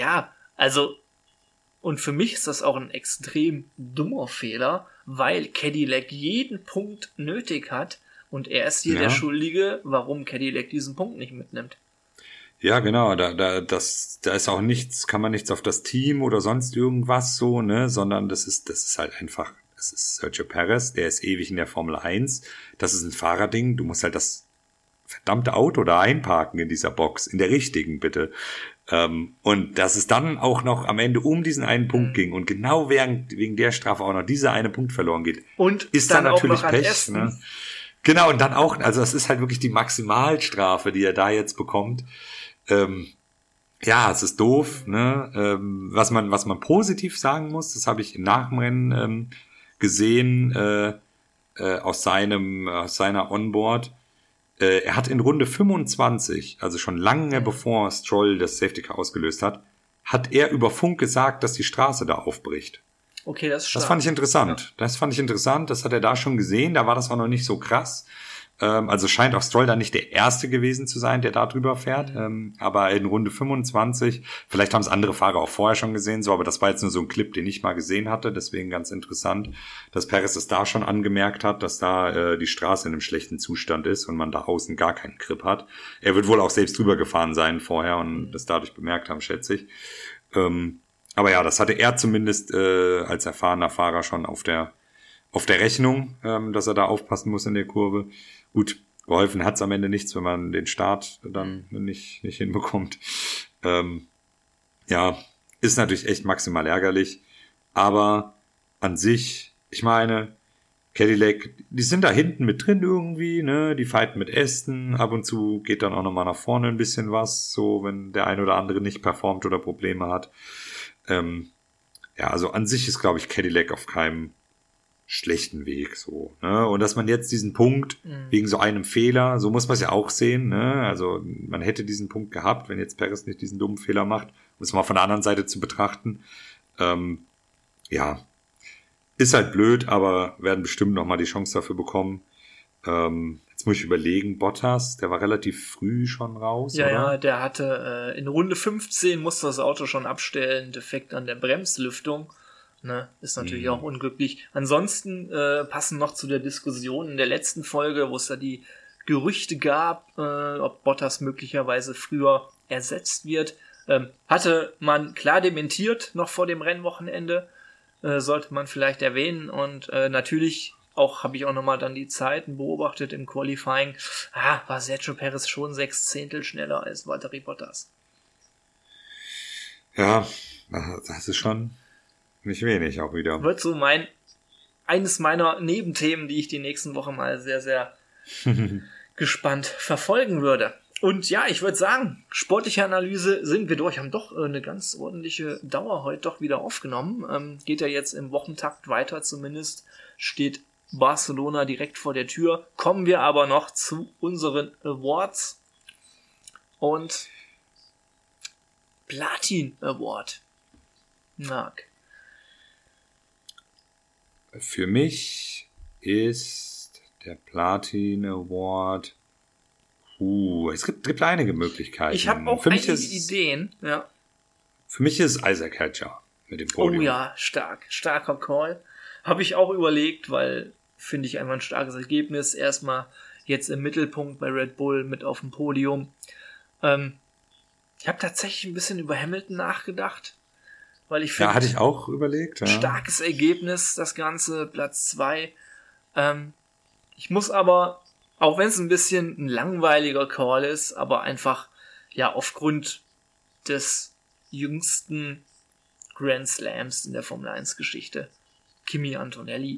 A: und für mich ist das auch ein extrem dummer Fehler, weil Cadillac jeden Punkt nötig hat und er ist hier der Schuldige, warum Cadillac diesen Punkt nicht mitnimmt.
B: Ja, genau, da ist auch nichts, kann man nichts auf das Team oder sonst irgendwas so, ne, sondern das ist halt einfach, das ist Sergio Perez, der ist ewig in der Formel 1, das ist ein Fahrerding, du musst halt das verdammte Auto da einparken in dieser Box, in der richtigen, bitte. Und dass es dann auch noch am Ende um diesen einen Punkt ging und genau wegen der Strafe auch noch dieser eine Punkt verloren geht,
A: und
B: ist dann natürlich
A: auch noch
B: Pech, ne? Genau, und dann auch, also das ist halt wirklich die Maximalstrafe, die er da jetzt bekommt. Es ist doof, ne? Was man positiv sagen muss, das habe ich nach dem Rennen gesehen aus seiner Onboard. Er hat in Runde 25, also schon lange bevor Stroll das Safety Car ausgelöst hat er über Funk gesagt, dass die Straße da aufbricht.
A: Okay, das ist stark.
B: Das fand ich interessant. Das hat er da schon gesehen. Da war das auch noch nicht so krass. Also scheint auch Stroll da nicht der Erste gewesen zu sein, der da drüber fährt. Aber in Runde 25, vielleicht haben es andere Fahrer auch vorher schon gesehen, so, aber das war jetzt nur so ein Clip, den ich mal gesehen hatte. Deswegen ganz interessant, dass Perez es da schon angemerkt hat, dass da die Straße in einem schlechten Zustand ist und man da außen gar keinen Grip hat. Er wird wohl auch selbst drüber gefahren sein vorher und das dadurch bemerkt haben, schätze ich. Aber ja, das hatte er zumindest als erfahrener Fahrer schon auf der Rechnung, dass er da aufpassen muss in der Kurve. Gut, geholfen hat's am Ende nichts, wenn man den Start dann nicht hinbekommt. Ist natürlich echt maximal ärgerlich. Aber an sich, ich meine, Cadillac, die sind da hinten mit drin irgendwie, ne? Die fighten mit Aston. Ab und zu geht dann auch nochmal nach vorne ein bisschen was, so wenn der ein oder andere nicht performt oder Probleme hat. Also an sich ist, glaube ich, Cadillac auf keinem schlechten Weg, so, ne? Und dass man jetzt diesen Punkt wegen so einem Fehler, so muss man es ja auch sehen, ne? Also man hätte diesen Punkt gehabt, wenn jetzt Perez nicht diesen dummen Fehler macht, um es mal von der anderen Seite zu betrachten. Ist halt blöd, aber werden bestimmt noch mal die Chance dafür bekommen. Jetzt muss ich überlegen, Bottas, der war relativ früh schon raus,
A: oder?
B: Ja,
A: der hatte in Runde 15 musste das Auto schon abstellen, Defekt an der Bremslüftung. Ne, ist natürlich auch unglücklich. Ansonsten passen noch zu der Diskussion in der letzten Folge, wo es da die Gerüchte gab, ob Bottas möglicherweise früher ersetzt wird. Hatte man klar dementiert, noch vor dem Rennwochenende. Sollte man vielleicht erwähnen. Und natürlich habe ich auch nochmal dann die Zeiten beobachtet im Qualifying. War Sergio Perez schon 6 Zehntel schneller als Valtteri Bottas.
B: Ja, das ist schon nicht wenig auch wieder.
A: Wird so eines meiner Nebenthemen, die ich die nächsten Wochen mal sehr, sehr gespannt verfolgen würde. Und ja, ich würde sagen, sportliche Analyse sind wir durch. Haben doch eine ganz ordentliche Dauer heute doch wieder aufgenommen. Geht ja jetzt im Wochentakt weiter zumindest. Steht Barcelona direkt vor der Tür. Kommen wir aber noch zu unseren Awards. Und Platin Award. Marc.
B: Für mich ist der Platin Award. Es gibt einige Möglichkeiten.
A: Ich habe auch einige Ideen. Ja.
B: Für mich ist Isaac Hadjar mit dem Podium.
A: Oh ja, starker Call. Habe ich auch überlegt, weil finde ich einfach ein starkes Ergebnis. Erstmal jetzt im Mittelpunkt bei Red Bull mit auf dem Podium. Ich habe tatsächlich ein bisschen über Hamilton nachgedacht, weil ich finde,
B: hatte ich auch überlegt. Ja.
A: Starkes Ergebnis, das Ganze, Platz 2. Ich muss aber, auch wenn es ein bisschen ein langweiliger Call ist, aber einfach, ja, aufgrund des jüngsten Grand Slams in der Formel 1 Geschichte, Kimi Antonelli.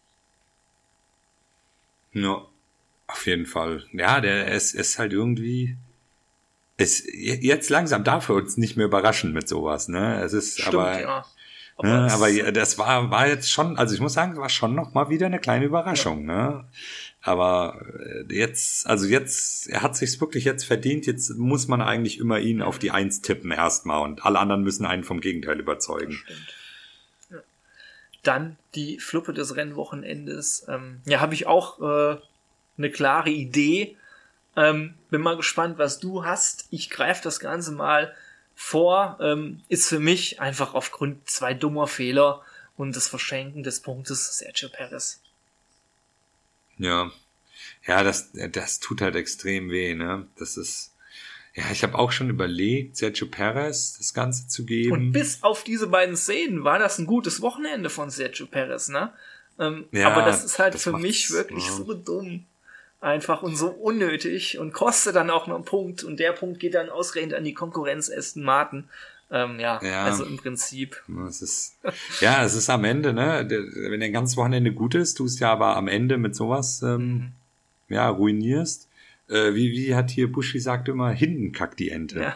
B: Ja, auf jeden Fall. Ja, der ist halt irgendwie, jetzt langsam darf er uns nicht mehr überraschen mit sowas, ne? Es ist
A: Stimmt,
B: aber,
A: ja.
B: aber das war jetzt schon, also ich muss sagen, war schon noch mal wieder eine kleine Überraschung, ne? Aber jetzt, er hat sich's wirklich jetzt verdient. Jetzt muss man eigentlich immer ihn auf die 1 tippen erstmal und alle anderen müssen einen vom Gegenteil überzeugen.
A: Stimmt. Ja. Dann die Fluppe des Rennwochenendes. Habe ich auch eine klare Idee. Bin mal gespannt, was du hast. Ich greife das Ganze mal vor. Ist für mich einfach aufgrund 2 dummer Fehler und das Verschenken des Punktes Sergio Perez.
B: Ja, das tut halt extrem weh, ne? Das ist, ja, ich habe auch schon überlegt, Sergio Perez das Ganze zu geben.
A: Und bis auf diese beiden Szenen war das ein gutes Wochenende von Sergio Perez, ne? Aber das ist halt für mich wirklich so dumm. Einfach und so unnötig und kostet dann auch noch einen Punkt und der Punkt geht dann ausgerechnet an die Konkurrenz Aston Martin. Also im Prinzip.
B: Es ist am Ende, ne? Wenn der ganze Wochenende gut ist, du es ja aber am Ende mit sowas ruinierst. Wie hat hier Buschi sagt immer, hinten kackt die Ente.
A: Ja.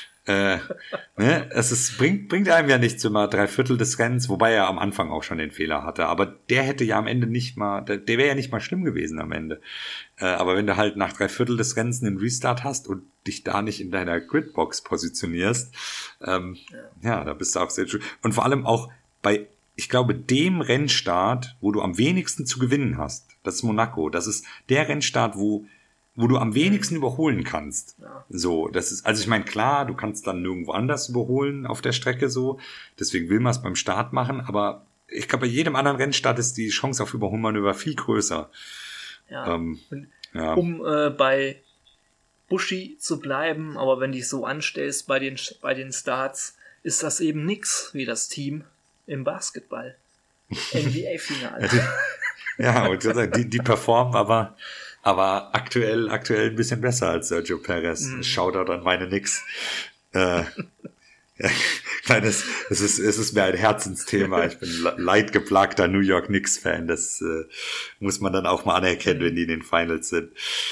B: Bringt einem ja nichts immer 3/4 des Rennens, wobei er am Anfang auch schon den Fehler hatte. Aber der hätte ja am Ende der wäre ja nicht mal schlimm gewesen am Ende. Aber wenn du halt nach 3/4 des Rennens einen Restart hast und dich da nicht in deiner Gridbox positionierst, da bist du auch sehr schön. Und vor allem auch bei, ich glaube, dem Rennstart, wo du am wenigsten zu gewinnen hast, das ist Monaco. Das ist der Rennstart, wo du am wenigsten überholen kannst.
A: Ja.
B: So, das ist, also ich meine, klar, du kannst dann nirgendwo anders überholen auf der Strecke so, deswegen will man es beim Start machen, aber ich glaube, bei jedem anderen Rennstart ist die Chance auf Überholmanöver viel größer.
A: Ja. Um bei Buschi zu bleiben, aber wenn du dich so anstellst bei den Starts, ist das eben nix wie das Team im Basketball. NBA-Finale.
B: Ja, und die performen aber aktuell ein bisschen besser als Sergio Perez. Shoutout an meine Knicks. Es ist mir ein Herzensthema. Ich bin leidgeplagter New York Knicks-Fan. Das muss man dann auch mal anerkennen, wenn die in den Finals sind.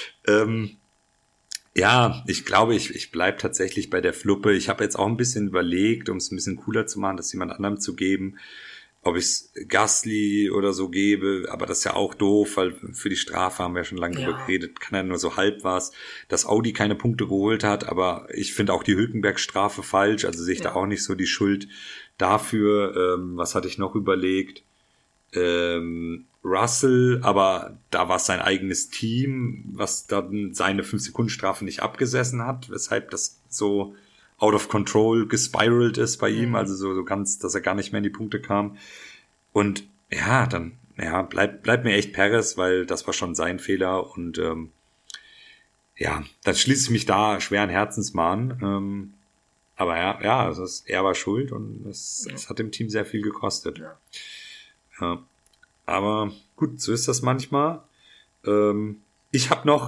B: Ich glaube, ich bleib tatsächlich bei der Fluppe. Ich habe jetzt auch ein bisschen überlegt, um es ein bisschen cooler zu machen, das jemand anderem zu geben, ob ich es Gasly oder so gebe, aber das ist ja auch doof, weil für die Strafe haben wir ja schon lange drüber geredet, kann ja nur so halb was, dass Audi keine Punkte geholt hat, aber ich finde auch die Hülkenberg-Strafe falsch, also sehe ich da auch nicht so die Schuld dafür. Was hatte ich noch überlegt? Russell, aber da war es sein eigenes Team, was dann seine 5-Sekunden-Strafe nicht abgesessen hat, weshalb das so out of control gespiralt ist bei ihm, also so ganz, dass er gar nicht mehr in die Punkte kam. Und bleibt mir echt Perez, weil das war schon sein Fehler und dann schließe ich mich da schweren Herzens mal an. Aber er war schuld und es hat dem Team sehr viel gekostet. Ja. Aber gut, so ist das manchmal. Ich habe noch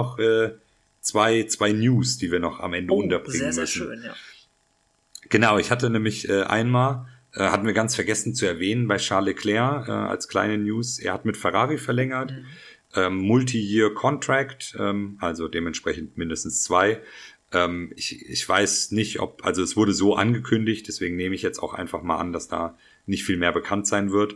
B: zwei News, die wir noch am Ende unterbringen
A: sehr, sehr
B: müssen.
A: Schön, ja.
B: Genau, ich hatte nämlich einmal, hatten wir ganz vergessen zu erwähnen, bei Charles Leclerc als kleine News, er hat mit Ferrari verlängert, Multi-Year Contract, also dementsprechend mindestens 2. Ich weiß nicht, also es wurde so angekündigt, deswegen nehme ich jetzt auch einfach mal an, dass da nicht viel mehr bekannt sein wird.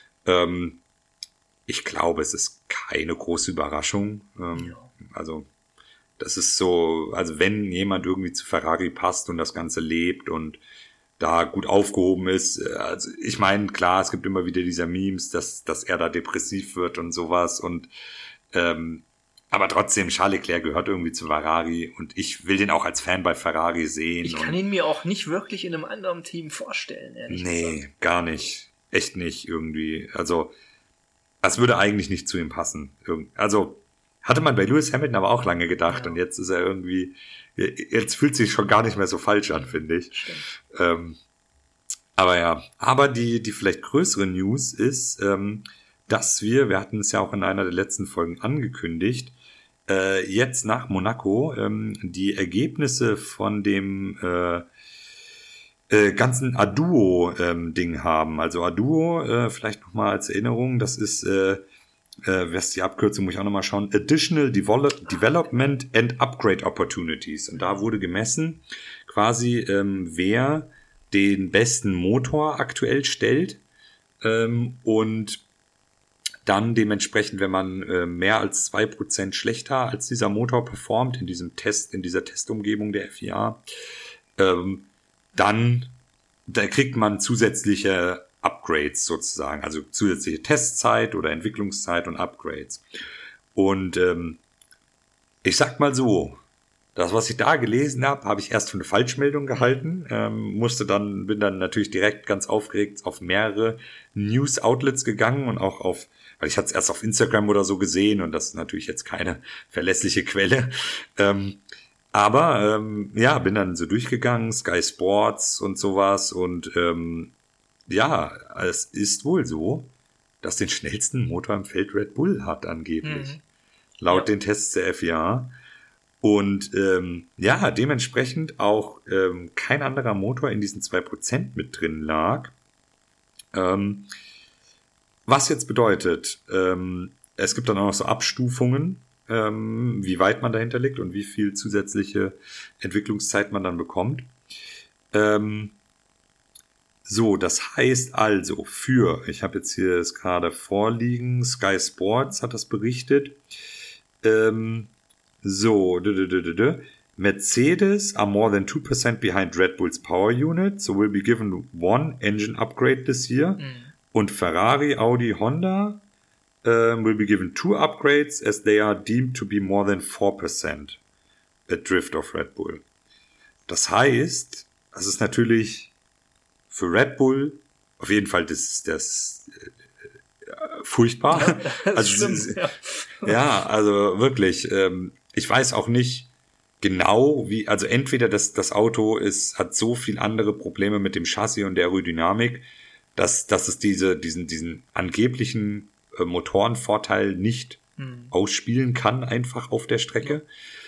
B: Ich glaube, es ist keine große Überraschung. Also das ist so, also wenn jemand irgendwie zu Ferrari passt und das Ganze lebt und da gut aufgehoben ist, also ich meine, klar, es gibt immer wieder diese Memes, dass er da depressiv wird und sowas und aber trotzdem, Charles Leclerc gehört irgendwie zu Ferrari und ich will den auch als Fan bei Ferrari sehen.
A: Ich kann ihn mir auch nicht wirklich in einem anderen Team vorstellen, ehrlich gesagt.
B: Nee, gar nicht. Echt nicht irgendwie. Also, das würde eigentlich nicht zu ihm passen. Also, hatte man bei Lewis Hamilton aber auch lange gedacht und jetzt ist er irgendwie, jetzt fühlt sich schon gar nicht mehr so falsch an, finde ich. aber die vielleicht größere News ist, dass wir hatten es ja auch in einer der letzten Folgen angekündigt, jetzt nach Monaco die Ergebnisse von dem ganzen Aduo-Ding haben. Also Aduo, vielleicht nochmal als Erinnerung, das ist, was ist die Abkürzung, muss ich auch nochmal schauen, Additional Development and Upgrade Opportunities. Und da wurde gemessen, quasi, wer den besten Motor aktuell stellt und dann dementsprechend, wenn man mehr als 2% schlechter als dieser Motor performt in dieser Testumgebung der FIA, dann da kriegt man zusätzliche Upgrades sozusagen, also zusätzliche Testzeit oder Entwicklungszeit und Upgrades. Und ich sag mal so, das, was ich da gelesen habe ich erst für eine Falschmeldung gehalten, bin dann natürlich direkt ganz aufgeregt auf mehrere News-Outlets gegangen und auch weil ich hatte es erst auf Instagram oder so gesehen und das ist natürlich jetzt keine verlässliche Quelle. Aber bin dann so durchgegangen, Sky Sports und sowas und es ist wohl so, dass den schnellsten Motor im Feld Red Bull hat angeblich, laut den Tests der FIA. Und dementsprechend auch kein anderer Motor in diesen 2% mit drin lag. Was jetzt bedeutet, es gibt dann auch noch so Abstufungen, wie weit man dahinter liegt und wie viel zusätzliche Entwicklungszeit man dann bekommt. Das heißt also ich habe jetzt hier es gerade vorliegen, Sky Sports hat das berichtet, Mercedes are more than 2% behind Red Bull's power unit, so will be given one engine upgrade this year. Und Ferrari, Audi, Honda will be given 2 upgrades as they are deemed to be more than 4% a drift of Red Bull. Das heißt, das ist natürlich für Red Bull auf jeden Fall das furchtbar.
A: Ja, das ist schlimm,
B: also wirklich, ich weiß auch nicht genau wie, also entweder das Auto hat so viel andere Probleme mit dem Chassis und der Aerodynamik, dass es diesen angeblichen Motorenvorteil nicht ausspielen kann, einfach auf der Strecke.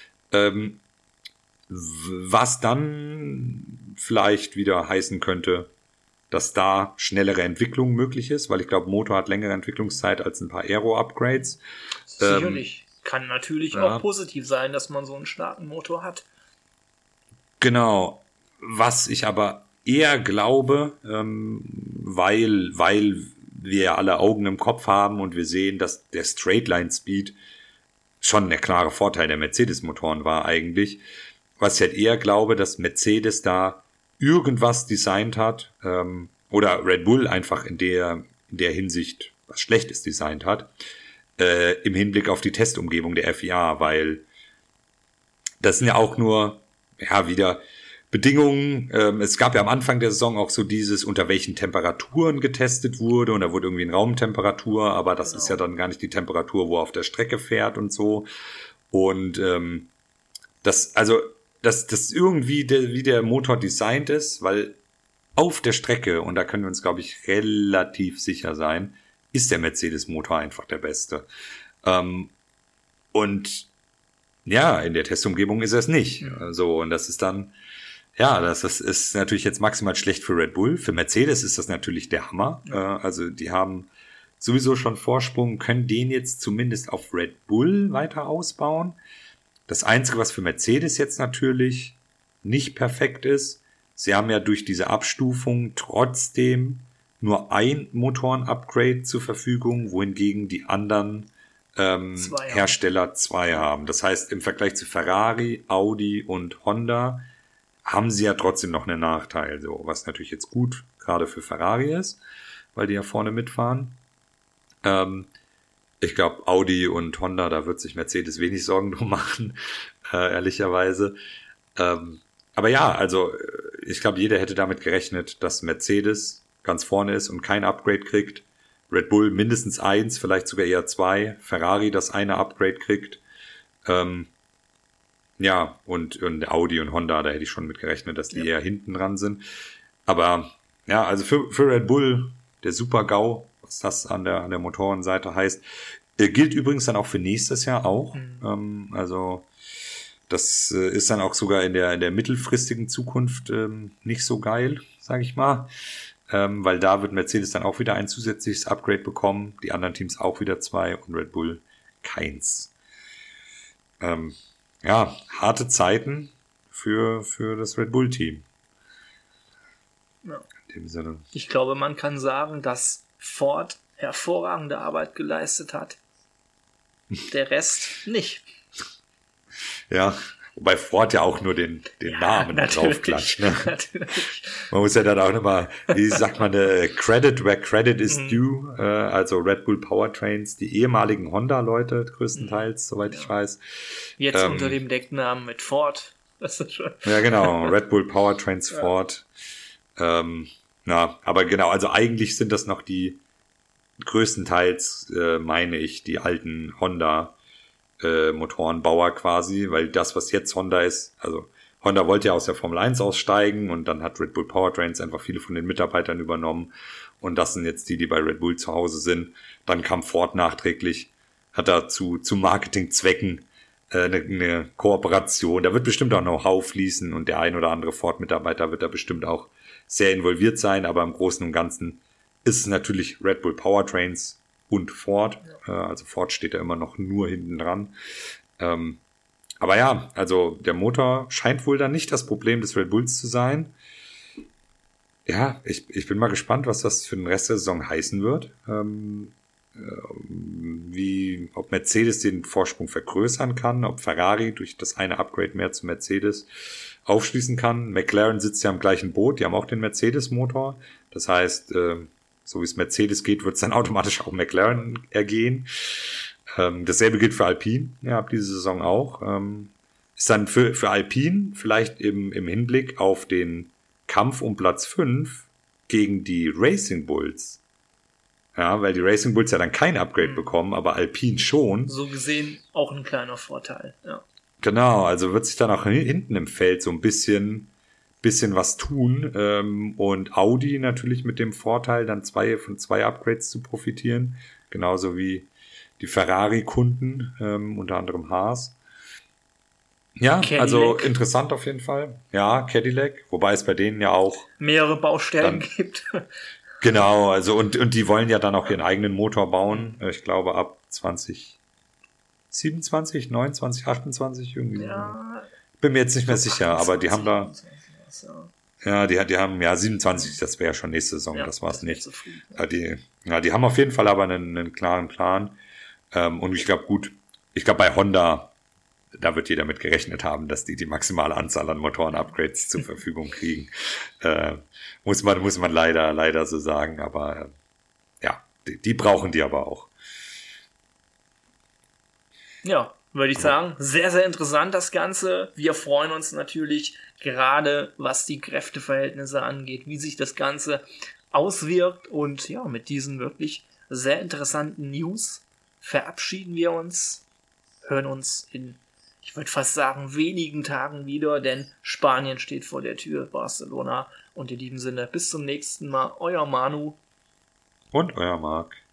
B: Was dann vielleicht wieder heißen könnte, dass da schnellere Entwicklung möglich ist, weil ich glaube, Motor hat längere Entwicklungszeit als ein paar Aero-Upgrades.
A: Sicherlich. Kann natürlich auch positiv sein, dass man so einen starken Motor hat.
B: Genau. Was ich aber eher glaube, weil wir ja alle Augen im Kopf haben und wir sehen, dass der Straightline-Speed schon der klare Vorteil der Mercedes-Motoren war eigentlich. Was ich halt eher glaube, dass Mercedes da irgendwas designt hat, oder Red Bull einfach in der Hinsicht was Schlechtes designt hat, im Hinblick auf die Testumgebung der FIA, weil das sind ja auch nur, wieder Bedingungen. Es gab ja am Anfang der Saison auch so dieses, unter welchen Temperaturen getestet wurde, und da wurde irgendwie eine Raumtemperatur, aber das ist ja dann gar nicht die Temperatur, wo er auf der Strecke fährt und so. Und das irgendwie wie der Motor designt ist, weil auf der Strecke, und da können wir uns, glaube ich, relativ sicher sein, ist der Mercedes-Motor einfach der beste. Und ja, in der Testumgebung ist er es nicht. So, und das ist dann, das ist natürlich jetzt maximal schlecht für Red Bull. Für Mercedes ist das natürlich der Hammer. Also die haben sowieso schon Vorsprung, können den jetzt zumindest auf Red Bull weiter ausbauen. Das Einzige, was für Mercedes jetzt natürlich nicht perfekt ist, sie haben ja durch diese Abstufung trotzdem nur ein Motoren-Upgrade zur Verfügung, wohingegen die anderen Hersteller 2 haben. Das heißt, im Vergleich zu Ferrari, Audi und Honda haben sie ja trotzdem noch einen Nachteil, so, was natürlich jetzt gut gerade für Ferrari ist, weil die ja vorne mitfahren. Ich glaube, Audi und Honda, da wird sich Mercedes wenig Sorgen drum machen, ehrlicherweise. Aber ja, also ich glaube, jeder hätte damit gerechnet, dass Mercedes ganz vorne ist und kein Upgrade kriegt. Red Bull mindestens 1, vielleicht sogar eher 2. Ferrari das eine Upgrade kriegt. Und Audi und Honda, da hätte ich schon mit gerechnet, dass die eher hinten dran sind. Aber Ja, also für Red Bull, der Super-GAU, was das an der Motorenseite heißt, gilt übrigens dann auch für nächstes Jahr auch. Also das ist dann auch sogar in der mittelfristigen Zukunft nicht so geil, sage ich mal. Weil da wird Mercedes dann auch wieder ein zusätzliches Upgrade bekommen, die anderen Teams auch wieder 2 und Red Bull keins. Ja, harte Zeiten für das Red Bull-Team.
A: Ja.
B: In dem Sinne.
A: Ich glaube, man kann sagen, dass Ford hervorragende Arbeit geleistet hat. Der Rest nicht.
B: Ja, wobei Ford ja auch nur den Namen draufklatscht. Ne?
A: Natürlich.
B: Man muss ja dann auch nochmal, wie sagt man, Credit where Credit is due. Also Red Bull Powertrains, die ehemaligen Honda-Leute größtenteils, soweit ich weiß.
A: Jetzt unter dem Decknamen mit Ford. Das ist schon.
B: Ja, genau, Red Bull Powertrains Ford. Aber genau, also eigentlich sind das noch die größtenteils, meine ich, die alten Honda Motorenbauer quasi, weil das, was jetzt Honda ist, also Honda wollte ja aus der Formel 1 aussteigen und dann hat Red Bull Powertrains einfach viele von den Mitarbeitern übernommen und das sind jetzt die bei Red Bull zu Hause sind. Dann kam Ford nachträglich, hat da zu Marketingzwecken eine Kooperation. Da wird bestimmt auch Know-how fließen und der ein oder andere Ford-Mitarbeiter wird da bestimmt auch sehr involviert sein, aber im Großen und Ganzen ist es natürlich Red Bull Powertrains und Ford. Also Ford steht ja immer noch nur hinten dran. Aber ja, also der Motor scheint wohl dann nicht das Problem des Red Bulls zu sein. Ja, ich bin mal gespannt, was das für den Rest der Saison heißen wird. Ob Mercedes den Vorsprung vergrößern kann, ob Ferrari durch das eine Upgrade mehr zu Mercedes aufschließen kann. McLaren sitzt ja im gleichen Boot, die haben auch den Mercedes-Motor. Das heißt, so wie es Mercedes geht, wird es dann automatisch auch McLaren ergehen. Dasselbe gilt für Alpine, ja, ab dieser Saison auch. Ist dann für Alpine vielleicht im Hinblick auf den Kampf um Platz 5 gegen die Racing Bulls. Ja, weil die Racing Bulls ja dann kein Upgrade bekommen, aber Alpine schon.
A: So gesehen auch ein kleiner Vorteil, ja.
B: Genau, also wird sich dann auch hinten im Feld so ein bisschen was tun und Audi natürlich mit dem Vorteil, dann von zwei Upgrades zu profitieren, genauso wie die Ferrari-Kunden, unter anderem Haas. Ja, Cadillac. Also interessant auf jeden Fall. Ja, Cadillac, wobei es bei denen ja auch
A: mehrere Baustellen gibt.
B: Genau, also und die wollen ja dann auch ihren eigenen Motor bauen. Ich glaube ab 2027, 29, 28 irgendwie. Ja, bin mir jetzt nicht mehr sicher, aber die haben da ja, die haben ja 27, das wäre ja schon nächste Saison, ja, das war's nicht. Die haben auf jeden Fall aber einen klaren Plan. Und ich glaube bei Honda, da wird jeder mit gerechnet haben, dass die maximale Anzahl an Motoren-Upgrades zur Verfügung kriegen. Muss man leider so sagen, aber ja, die brauchen die aber auch.
A: Ja, würde ich sagen, sehr, sehr interessant das Ganze. Wir freuen uns natürlich gerade, was die Kräfteverhältnisse angeht, wie sich das Ganze auswirkt. Und ja, mit diesen wirklich sehr interessanten News verabschieden wir uns, hören uns in, ich würde fast sagen, wenigen Tagen wieder, denn Spanien steht vor der Tür, Barcelona. Und in diesem Sinne, bis zum nächsten Mal, euer Manu
B: und euer Marc.